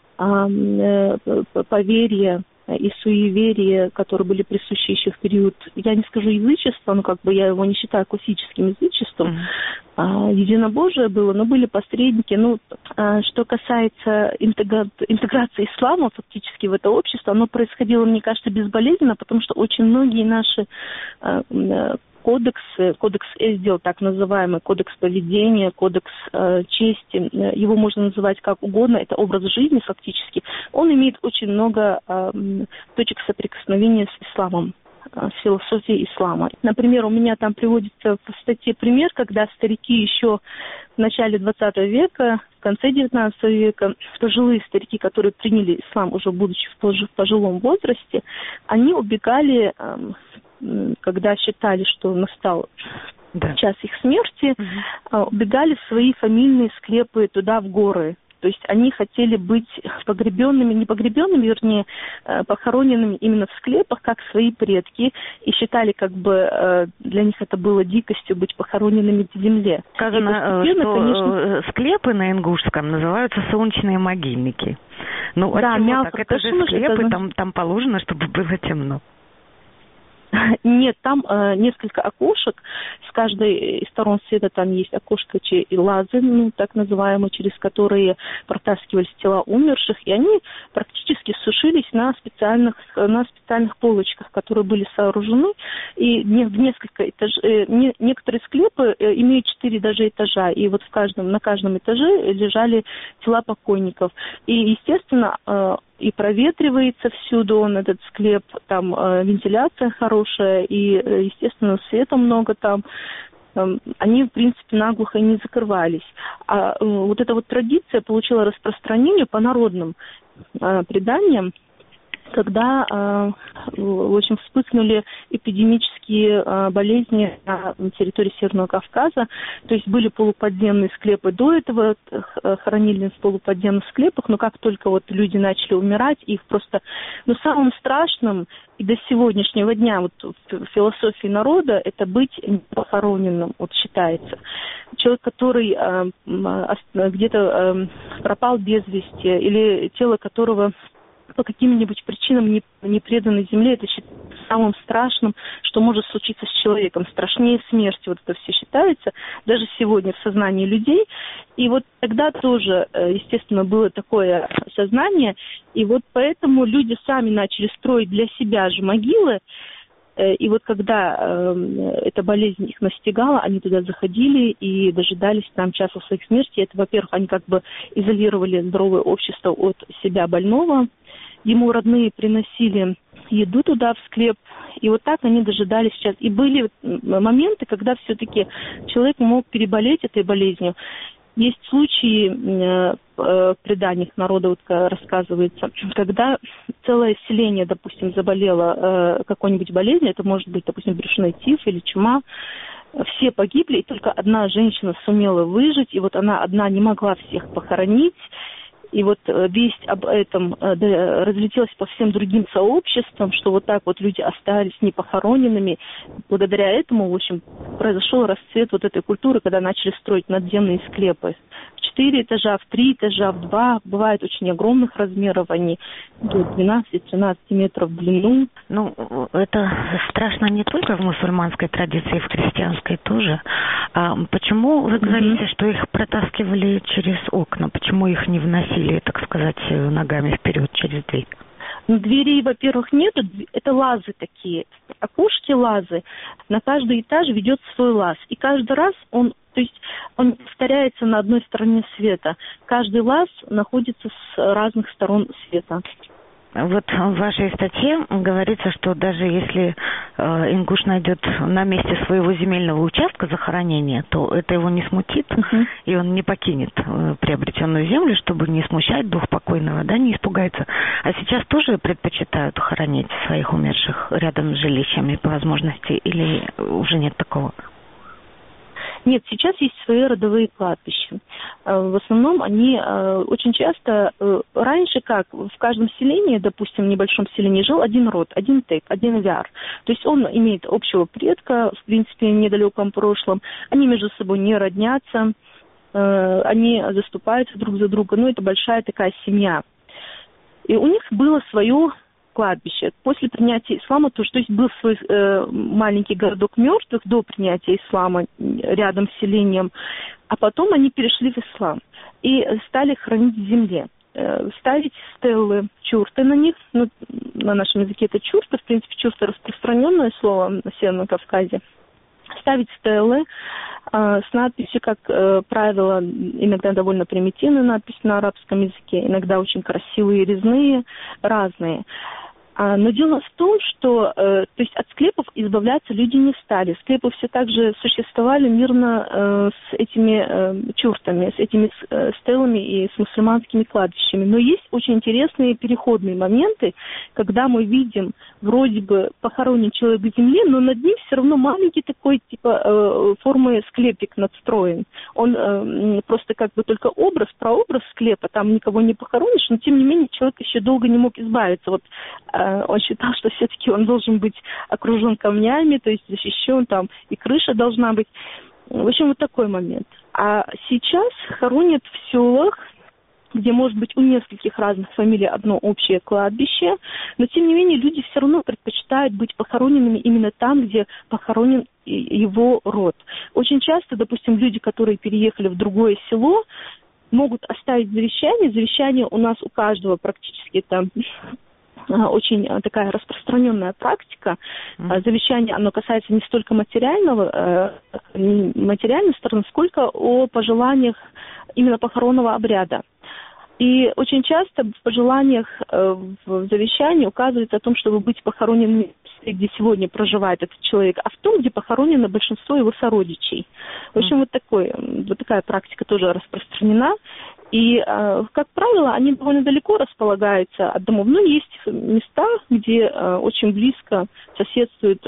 э, э, поверья и суеверия, которые были присущи еще в период, я не скажу язычества, но как бы я его не считаю классическим язычеством, mm-hmm. а, единобожие было, но были посредники. Ну, а, что касается интегра... интеграции ислама фактически в это общество, оно происходило, мне кажется, безболезненно, потому что очень многие наши а, кодексы, кодекс Эздил, так называемый, кодекс поведения, кодекс э, чести, его можно называть как угодно, это образ жизни фактически, он имеет очень много э, точек соприкосновения с исламом, э, с философией ислама. Например, у меня там приводится в статье пример, когда старики еще в начале двадцатого века, в конце девятнадцатого века, пожилые старики, которые приняли ислам уже будучи в пожилом возрасте, они убегали, э, когда считали, что настал да. час их смерти, угу. убегали в свои фамильные склепы туда, в горы. То есть они хотели быть погребенными, не погребенными, вернее, похороненными именно в склепах, как свои предки, и считали, как бы для них это было дикостью быть похороненными в земле. Сказано, что конечно... склепы на ингушском называются солнечные могильники. Ну, да, отчего так? Это же склепы, там, там положено, чтобы было темно. Нет, там э, несколько окошек, с каждой из сторон света там есть окошко и лазы, ну, так называемые, через которые протаскивались тела умерших, и они практически сушились на специальных, на специальных полочках, которые были сооружены, и не, в несколько этажей, э, не, некоторые склепы э, имеют четыре даже этажа, и вот в каждом, на каждом этаже лежали тела покойников. И, естественно, э, и проветривается всюду он, этот склеп, там э, вентиляция хорошая, и, э, естественно, света много там. Э, они, в принципе, наглухо не закрывались. А э, вот эта вот традиция получила распространение по народным э, преданиям. когда, в общем, вспыхнули эпидемические болезни на территории Северного Кавказа. То есть были полуподземные склепы до этого, хоронили в полуподземных склепах, но как только вот люди начали умирать, их просто... Но самым страшным и до сегодняшнего дня вот в философии народа это быть непохороненным, вот считается. Человек, который где-то пропал без вести, или тело которого по каким-нибудь причинам не, не преданы земле, это считается самым страшным, что может случиться с человеком. Страшнее смерти, вот это все считается, даже сегодня в сознании людей. И вот тогда тоже, естественно, было такое сознание, и вот поэтому люди сами начали строить для себя же могилы. И вот когда э, эта болезнь их настигала, они туда заходили и дожидались там часа своих смерти. Это, во-первых, они как бы изолировали здоровое общество от себя больного. Ему родные приносили еду туда, в склеп. И вот так они дожидались сейчас. И были моменты, когда все-таки человек мог переболеть этой болезнью. Есть случаи э, в преданиях народа, вот, рассказывается, когда целое селение, допустим, заболело э, какой-нибудь болезнью, это может быть, допустим, брюшной тиф или чума, все погибли, и только одна женщина сумела выжить, и вот она одна не могла всех похоронить. И вот весть об этом разлетелась по всем другим сообществам, что вот так вот люди остались непохороненными. Благодаря этому, в общем, произошел расцвет вот этой культуры, когда начали строить надземные склепы. В четыре этажа, в три этажа, в два. Бывают очень огромных размеров, они до двенадцати-тринадцати метров в длину. Ну, это страшно не только в мусульманской традиции, в христианской тоже. А почему вы говорите, mm-hmm. что их протаскивали через окна? Почему их не вносили, так сказать, ногами вперед через дверь? Ну, дверей, во-первых, нет, это лазы такие, окошки лазы. На каждый этаж ведет свой лаз. И каждый раз он, то есть он повторяется на одной стороне света. Каждый лаз находится с разных сторон света. Вот в вашей статье говорится, что даже если э, ингуш найдет на месте своего земельного участка захоронения, то это его не смутит, uh-huh. и он не покинет э, приобретенную землю, чтобы не смущать дух покойного, да, не испугается. А сейчас тоже предпочитают хоронить своих умерших рядом с жилищами по возможности, или уже нет такого? Нет, сейчас есть свои родовые кладбища. В основном они очень часто... Раньше как? В каждом селении, допустим, в небольшом селении жил один род, один тек, один вяр. То есть он имеет общего предка, в принципе, в недалеком прошлом. Они между собой не роднятся, они заступаются друг за друга. Ну, это большая такая семья. И у них было свое... кладбище. После принятия ислама, то, то есть был свой э, маленький городок мертвых до принятия ислама рядом с селением, а потом они перешли в ислам и стали хранить в земле. Э, ставить стеллы, чурты на них, ну, на нашем языке это чурты, в принципе, чурты распространенное слово на Северном Кавказе. Ставить стеллы э, с надписью, как э, правило, иногда довольно примитивная надпись на арабском языке, иногда очень красивые, резные, разные. А, но дело в том, что э, то есть от склепов избавляться люди не стали. Склепы все так же существовали мирно э, с этими э, чуртами, с этими э, стелами и с мусульманскими кладбищами. Но есть очень интересные переходные моменты, когда мы видим вроде бы похоронен человек в земле, но над ним все равно маленький такой типа э, формы склепик надстроен. Он э, просто как бы только образ, прообраз склепа, там никого не похоронишь, но тем не менее человек еще долго не мог избавиться. Вот он считал, что все-таки он должен быть окружен камнями, то есть защищен, там и крыша должна быть. В общем, вот такой момент. А сейчас хоронят в селах, где, может быть, у нескольких разных фамилий одно общее кладбище, но, тем не менее, люди все равно предпочитают быть похороненными именно там, где похоронен его род. Очень часто, допустим, люди, которые переехали в другое село, могут оставить завещание. Завещание у нас у каждого практически там... очень такая распространенная практика. Mm. Завещание, оно касается не столько материального, материальной стороны, сколько о пожеланиях именно похоронного обряда. И очень часто в пожеланиях в завещании указывается о том, чтобы быть похороненным в месте, где сегодня проживает этот человек, а в том, где похоронено большинство его сородичей. В общем, вот, такой, вот такая практика тоже распространена. И, как правило, они довольно далеко располагаются от домов. Но есть места, где очень близко соседствуют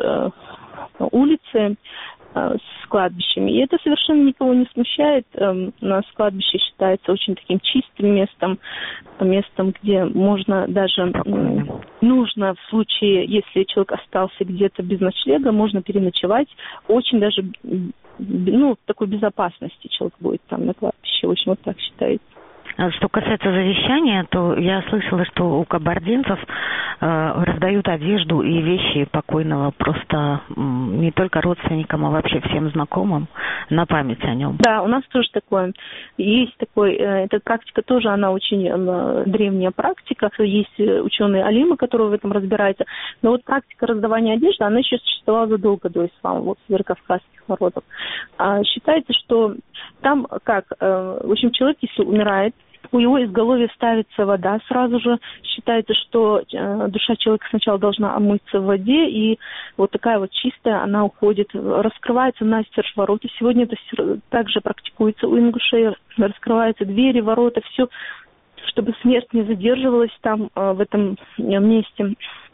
улицы с кладбищами. И это совершенно никого не смущает. У нас кладбище считается очень таким чистым местом, местом, где можно даже, нужно в случае, если человек остался где-то без ночлега, можно переночевать. Очень даже, ну, в такой безопасности человек будет там на кладбище. В общем, вот так считается. Что касается завещания, то я слышала, что у кабардинцев э, раздают одежду и вещи покойного просто м, не только родственникам, а вообще всем знакомым на память о нем. Да, у нас тоже такое. Есть такой, э, эта практика тоже, она очень э, древняя практика. Есть ученые алимы, которые в этом разбираются. Но вот практика раздавания одежды, она еще существовала задолго до ислама, вот в северокавказских народов. А считается, что там как, э, в общем, человек, если умирает, у его изголовья ставится вода сразу же. Считается, что э, душа человека сначала должна омыться в воде, и вот такая вот чистая, она уходит, раскрывается настежь ворота. Сегодня это также практикуется у ингушей. Раскрываются двери, ворота, все, чтобы смерть не задерживалась там, э, в этом месте.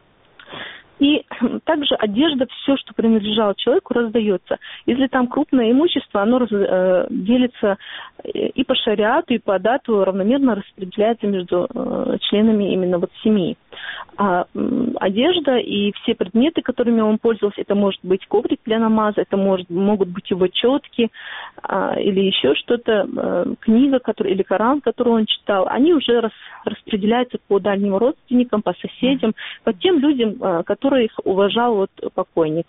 И также одежда, все, что принадлежало человеку, раздается. Если там крупное имущество, оно раз, э, делится и по шариату, и по дату, равномерно распределяется между э, членами именно вот семьи. А э, одежда и все предметы, которыми он пользовался, это может быть коврик для намаза, это может, могут быть его четки э, или еще что-то, э, книга который, или Коран, который он читал, они уже рас, распределяются по дальним родственникам, по соседям, по тем людям, э, которые их уважал вот покойник.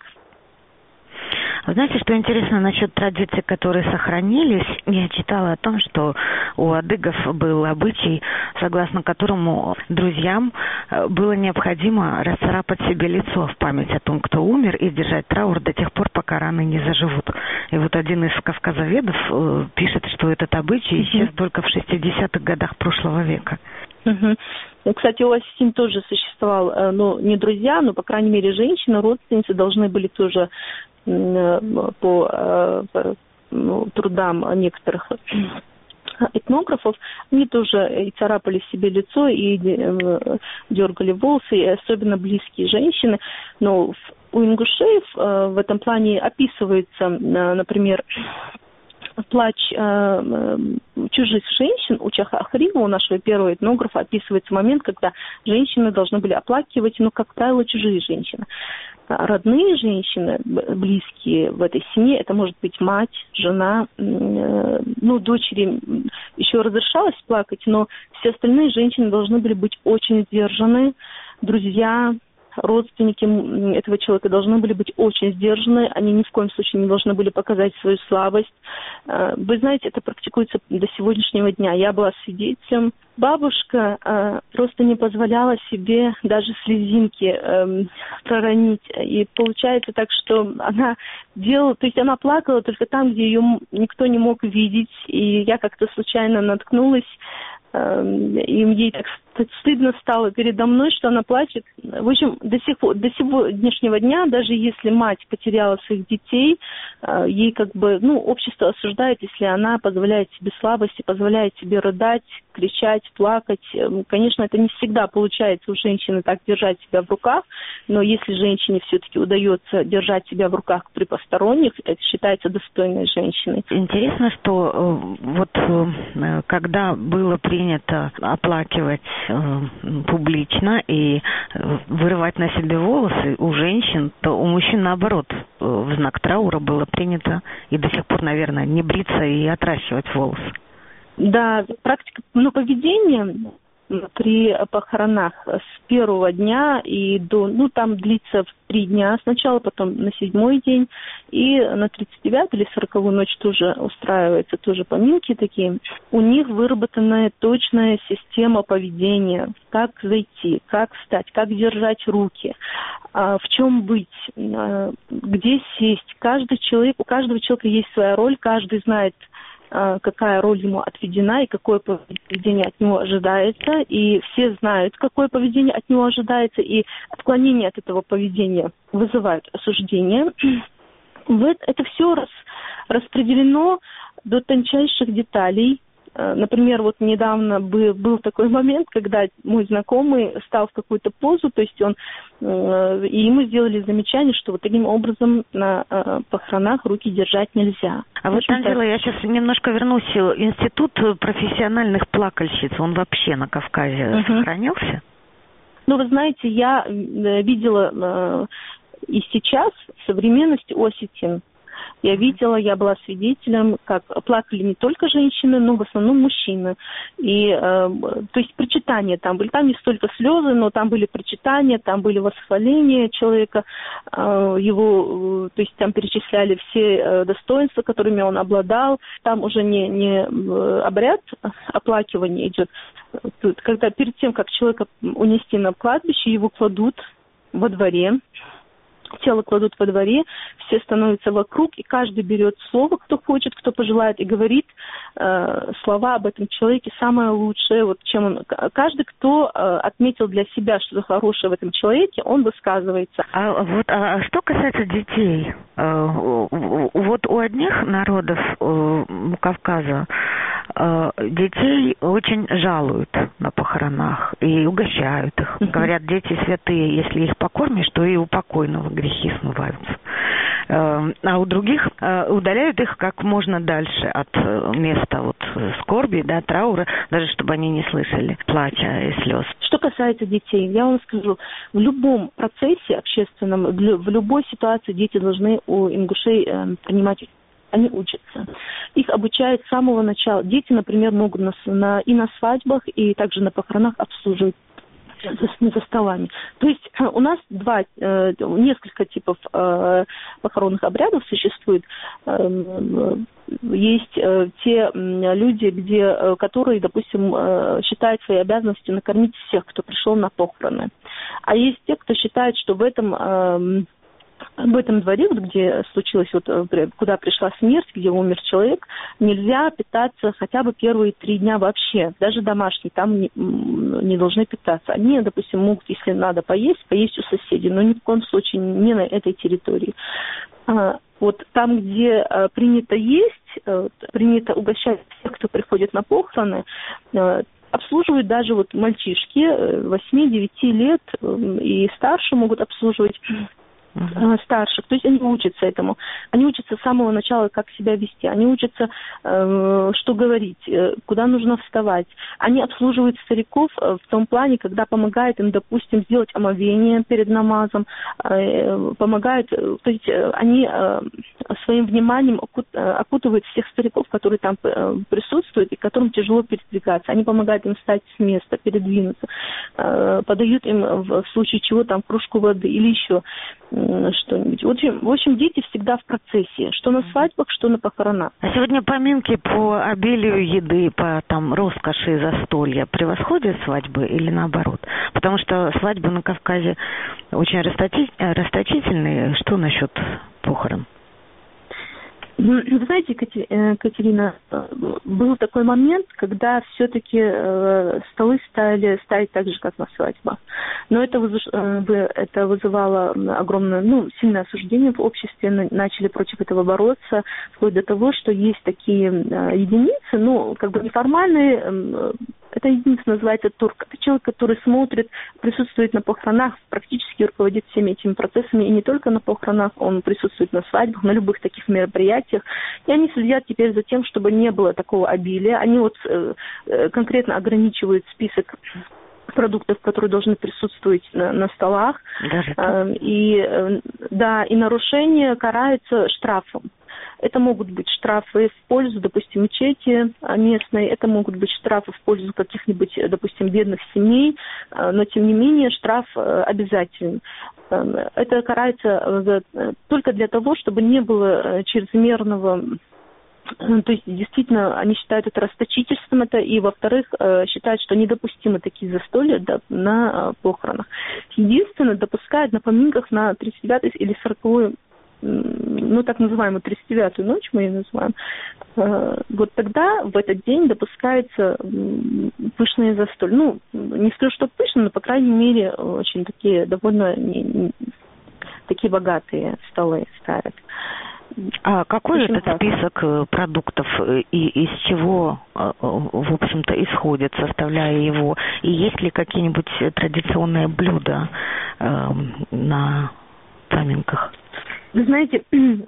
Знаете, что интересно насчет традиций, которые сохранились? Я читала о том, что у адыгов был обычай, согласно которому друзьям было необходимо расцарапать себе лицо в память о том, кто умер, и держать траур до тех пор, пока раны не заживут. И вот один из кавказоведов пишет, что этот обычай исчез mm-hmm. только в шестидесятых годах прошлого века. Угу. Кстати, у вас с ним тоже существовал, ну, не друзья, но, по крайней мере, женщины, родственницы должны были тоже по, по ну, трудам некоторых этнографов, они тоже и царапали себе лицо, и дергали волосы, и особенно близкие женщины. Но у ингушеев в этом плане описывается, например, плач э, чужих женщин. У Чаха Ахрива, у нашего первого этнографа, описывается момент, когда женщины должны были оплакивать, ну, как правило, чужие женщины. Родные женщины, близкие в этой семье, это может быть мать, жена, э, ну, дочери еще разрешалось плакать, но все остальные женщины должны были быть очень сдержаны, друзья, родственники этого человека должны были быть очень сдержаны, они ни в коем случае не должны были показать свою слабость. Вы знаете, это практикуется до сегодняшнего дня. Я была свидетелем. Бабушка просто не позволяла себе даже слезинки проронить. И получается так, что она делала, то есть она плакала только там, где ее никто не мог видеть. И я как-то случайно наткнулась, и ей так стыдно стало передо мной, что она плачет. В общем, до сих пор, до сегодняшнего дня, даже если мать потеряла своих детей, ей как бы, ну, общество осуждает, если она позволяет себе слабости, позволяет себе рыдать, кричать, плакать. Конечно, это не всегда получается у женщины так держать себя в руках, но если женщине все-таки удается держать себя в руках при посторонних, это считается достойной женщиной. Интересно, что вот когда было принято оплакивать публично и вырывать на себе волосы у женщин, то у мужчин, наоборот, в знак траура было принято и до сих пор, наверное, не бриться и отращивать волосы. Да, практика, ну, поведения при похоронах с первого дня и до, ну, там длится в три дня сначала, потом на седьмой день, и на тридцать девятую или сороковую ночь тоже устраиваются тоже поминки такие. У них выработанная точная система поведения, как зайти, как встать, как держать руки, в чем быть, где сесть. Каждый человек, у каждого человека есть своя роль, каждый знает, какая роль ему отведена и какое поведение от него ожидается. И все знают, какое поведение от него ожидается, и отклонение от этого поведения вызывают осуждение. Это все распределено до тончайших деталей. Например, вот недавно был такой момент, когда мой знакомый стал в какую-то позу, то есть он, и ему сделали замечание, что вот таким образом на похоронах руки держать нельзя. А вот, Анжела, я сейчас немножко вернусь. Институт профессиональных плакальщиц, он вообще на Кавказе uh-huh. сохранился? Ну, вы знаете, я видела и сейчас в современности осетин. Я видела, я была свидетелем, как плакали не только женщины, но в основном мужчины. И, э, то есть причитания там были. Там не столько слезы, но там были причитания, там были восхваления человека, э, его, э, то есть там перечисляли все э, достоинства, которыми он обладал. Там уже не, не обряд оплакивания идет. Тут, когда перед тем, как человека унести на кладбище, его кладут во дворе. Тело кладут во дворе, все становятся вокруг, и каждый берет слово, кто хочет, кто пожелает, и говорит э, слова об этом человеке самое лучшее. Вот чем он, каждый, кто э, отметил для себя что-то хорошее в этом человеке, он высказывается. А вот а что касается детей, э, вот у одних народов э, Кавказа э, детей очень жалуют на похоронах и угощают их. Uh-huh. Говорят, дети святые, если их покормишь, то и у покойного грехи смываются. А у других удаляют их как можно дальше от места вот скорби, да, траура, даже чтобы они не слышали плача и слез. Что касается детей, я вам скажу, в любом процессе общественном, в любой ситуации дети должны у ингушей принимать. Они учатся. Их обучают с самого начала. Дети, например, могут на, на, и на свадьбах, и также на похоронах обслуживать за, за столами. То есть у нас два, э, несколько типов э, похоронных обрядов существует. Э, есть э, те э, люди, где, э, которые, допустим, э, считают своей обязанностью накормить всех, кто пришел на похороны. А есть те, кто считает, что в этом... Э, в этом дворе, вот, где случилось, вот, куда пришла смерть, где умер человек, нельзя питаться хотя бы первые три дня вообще. Даже домашние там не, не должны питаться. Они, допустим, могут, если надо поесть, поесть у соседей, но ни в коем случае не на этой территории. А, вот там, где а, принято есть, а, принято угощать тех, кто приходит на похороны, а, обслуживают даже вот мальчишки восьми-девяти лет и старше могут обслуживать Uh-huh. старших, то есть они учатся этому, они учатся с самого начала, как себя вести, они учатся, э, что говорить, э, куда нужно вставать, они обслуживают стариков э, в том плане, когда помогают им, допустим, сделать омовение перед намазом, э, помогают, э, то есть э, они э, своим вниманием окут, э, окутывают всех стариков, которые там э, присутствуют и которым тяжело передвигаться, они помогают им встать с места, передвинуться, э, подают им в случае чего там кружку воды или еще что-нибудь. В общем, в общем, дети всегда в процессе, что на свадьбах, что на похоронах. А сегодня поминки по обилию еды, по там роскоши застолья превосходят свадьбы или наоборот? Потому что свадьбы на Кавказе очень расточительные. Что насчет похорон? Вы знаете, Катерина, был такой момент, когда все-таки столы стали ставить так же, как на свадьбах. Но это, это вызывало огромное, ну, сильное осуждение в обществе, начали против этого бороться, вплоть до того, что есть такие единицы, ну, как бы неформальные. Эта единица называется турк. Это человек, который смотрит, присутствует на похоронах, практически руководит всеми этими процессами. И не только на похоронах, он присутствует на свадьбах, на любых таких мероприятиях. И они следят теперь за тем, чтобы не было такого обилия. Они вот э, конкретно ограничивают список продуктов, которые должны присутствовать на, на столах. Даже э, и, э, да, и нарушение карается штрафом. Это могут быть штрафы в пользу, допустим, мечети местной, это могут быть штрафы в пользу каких-нибудь, допустим, бедных семей, но, тем не менее, штраф обязателен. Это карается только для того, чтобы не было чрезмерного... То есть, действительно, они считают это расточительством, это, и, во-вторых, считают, что недопустимы такие застолья да, на похоронах. Единственное, допускают на поминках на тридцать девятую или сороковую ну, так называемую тридцать девятую ночь, мы ее называем, вот тогда в этот день допускается пышное застолье. Ну, не скажу, что пышное, но, по крайней мере, очень такие довольно такие богатые столы ставят. А какой этот так. список продуктов и из чего, в общем-то, исходит, составляя его? И есть ли какие-нибудь традиционные блюда э, на поминках? Вы знаете,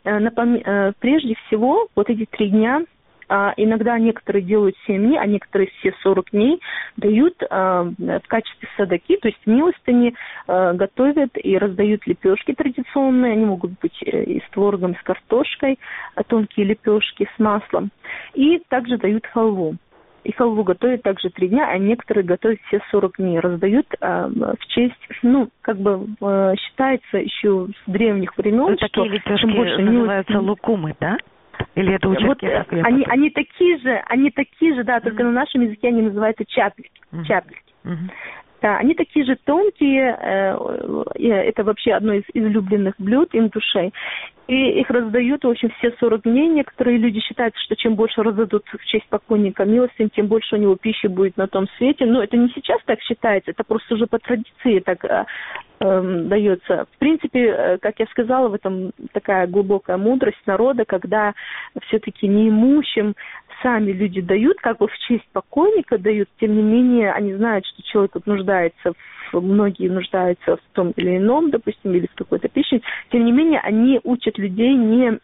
прежде всего, вот эти три дня, иногда некоторые делают семь дней, а некоторые все сорок дней дают в качестве садаки, то есть милостыни, готовят и раздают лепешки традиционные, они могут быть и с творогом, и с картошкой, тонкие лепешки с маслом, и также дают халву. И халву готовят также три дня, а некоторые готовят все сорок дней. Раздают э, в честь, ну, как бы э, считается еще с древних времен, ну, что такие лепешки больше называются милости... лукумы, да? Или это участки? Вот, они, они такие же, они такие же, да, только mm-hmm. на нашем языке они называются чапельки. Mm-hmm. чапельки. Mm-hmm. Да, они такие же тонкие, э, это вообще одно из излюбленных блюд ингушей. И их раздают, в общем, все сорок дней. Некоторые люди считают, что чем больше раздадут в честь покойника милостынь, тем больше у него пищи будет на том свете. Но это не сейчас так считается, это просто уже по традиции так э, э, дается. В принципе, э, как я сказала, в этом такая глубокая мудрость народа, когда все-таки неимущим сами люди дают, как бы в честь покойника дают, тем не менее они знают, что человек вот нуждается в, многие нуждаются в том или ином, допустим, или в какой-то пище, тем не менее они учат людей не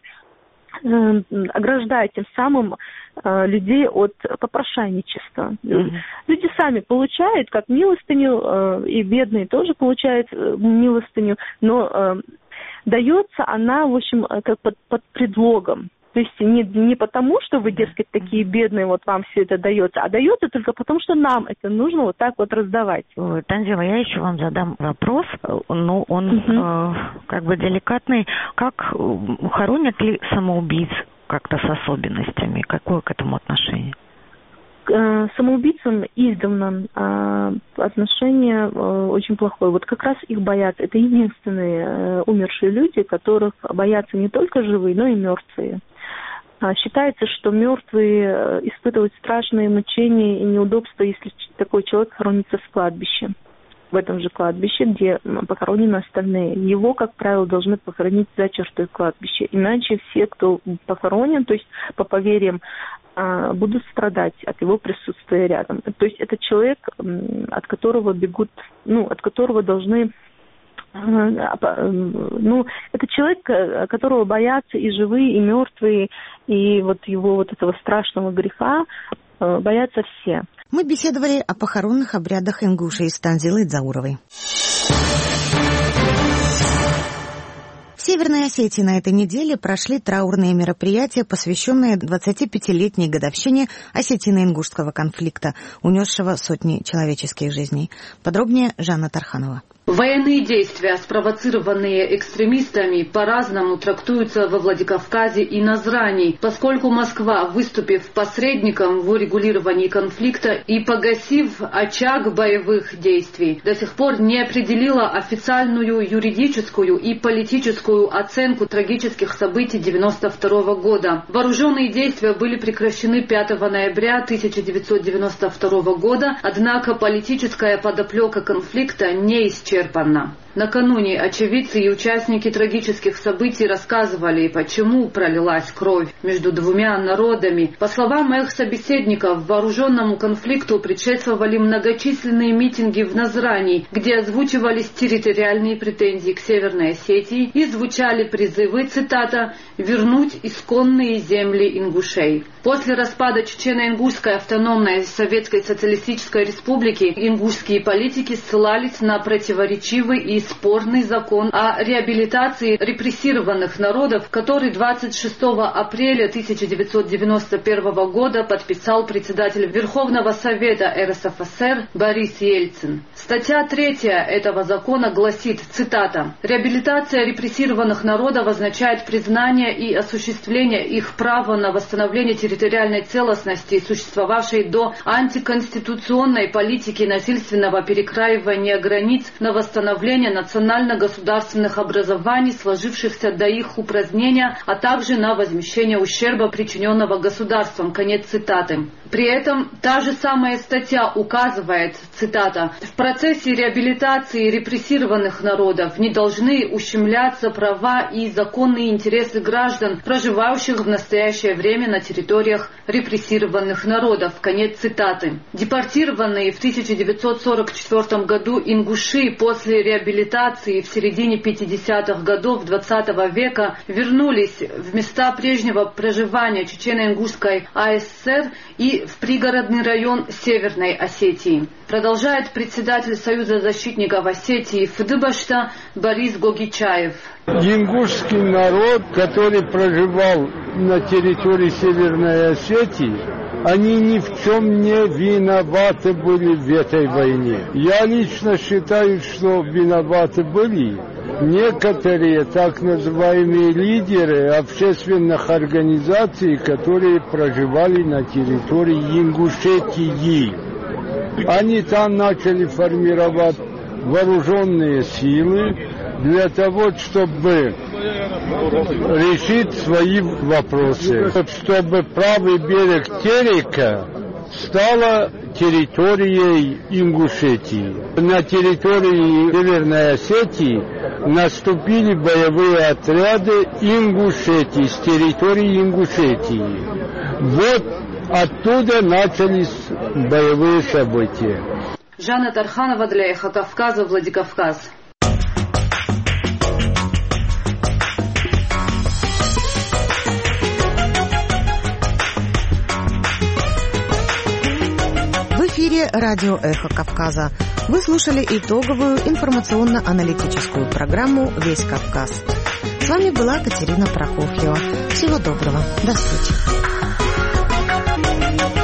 э, ограждая тем самым э, людей от попрошайничества. Mm-hmm. Люди сами получают как милостыню, э, и бедные тоже получают э, милостыню, но э, дается она, в общем, как под, под предлогом. То есть не, не потому, что вы, дескать, такие бедные, вот вам все это дается, а дается только потому, что нам это нужно вот так вот раздавать. Танзила, я еще вам задам вопрос, но он угу. э, как бы деликатный. Как хоронят ли самоубийц как-то с особенностями? Какое к этому отношение? К самоубийцам издавна э, отношение э, очень плохое. Вот как раз их боятся. Это единственные э, умершие люди, которых боятся не только живые, но и мертвые. Считается, что мертвые испытывают страшные мучения и неудобства, если такой человек хоронится в кладбище, в этом же кладбище, где похоронены остальные. Его, как правило, должны похоронить за чертой кладбища. Иначе все, кто похоронен, то есть по поверьям, будут страдать от его присутствия рядом. То есть это человек, от которого бегут, ну, от которого должны... Ну, это человек, которого боятся и живые, и мертвые, и вот его вот этого страшного греха боятся все. Мы беседовали о похоронных обрядах ингушей с Танзилой Дзауровой. В Северной Осетии на этой неделе прошли траурные мероприятия, посвященные двадцатипятилетней годовщине осетино-ингушского конфликта, унесшего сотни человеческих жизней. Подробнее Жанна Тарханова. Военные действия, спровоцированные экстремистами, по-разному трактуются во Владикавказе и Назрани, поскольку Москва, выступив посредником в урегулировании конфликта и погасив очаг боевых действий, до сих пор не определила официальную юридическую и политическую оценку трагических событий девяносто второго года. Вооруженные действия были прекращены пятого ноября тысяча девятьсот девяносто второго года, однако политическая подоплека конфликта не исчерпана. Накануне очевидцы и участники трагических событий рассказывали, почему пролилась кровь между двумя народами. По словам моих собеседников, вооруженному конфликту предшествовали многочисленные митинги в Назрани, где озвучивались территориальные претензии к Северной Осетии и звучали призывы, цитата, «вернуть исконные земли ингушей». После распада Чечено-Ингушской автономной Советской Социалистической Республики ингушские политики ссылались на противоречивый и спорный закон о реабилитации репрессированных народов, который двадцать шестого апреля тысяча девятьсот девяносто первого года подписал председатель Верховного Совета эр эс эф эс эр Борис Ельцин. Статья третья этого закона гласит, цитата, «Реабилитация репрессированных народов означает признание и осуществление их права на восстановление территориальной целостности, существовавшей до антиконституционной политики насильственного перекраивания границ на на восстановление национально-государственных образований, сложившихся до их упразднения, а также на возмещение ущерба, причиненного государством. Конец цитаты. При этом та же самая статья указывает, цитата, «В процессе реабилитации репрессированных народов не должны ущемляться права и законные интересы граждан, проживающих в настоящее время на территориях репрессированных народов». Конец цитаты. Депортированные в тысяча девятьсот сорок четвёртом году ингуши после реабилитации в середине пятидесятых годов двадцатого века вернулись в места прежнего проживания Чечено-Ингушской АССР и в пригородный район Северной Осетии. Продолжает председатель Союза защитников Осетии ФДБшта Борис Гогичаев. Ингушский народ, который проживал на территории Северной Осетии, они ни в чем не виноваты были в этой войне. Я лично считаю, что виноваты были некоторые так называемые лидеры общественных организаций, которые проживали на территории Ингушетии. Они там начали формировать вооруженные силы для того, чтобы решить свои вопросы, чтобы правый берег Терека стала территорией Ингушетии. На территории Северной Осетии наступили боевые отряды Ингушетии, с территории Ингушетии. Вот оттуда начались боевые события. Жанна Тарханова для Эхо Кавказа, Владикавказ. В эфире радио «Эхо Кавказа». Вы слушали итоговую информационно-аналитическую программу «Весь Кавказ». С вами была Катерина Прокофьева. Всего доброго. До встречи.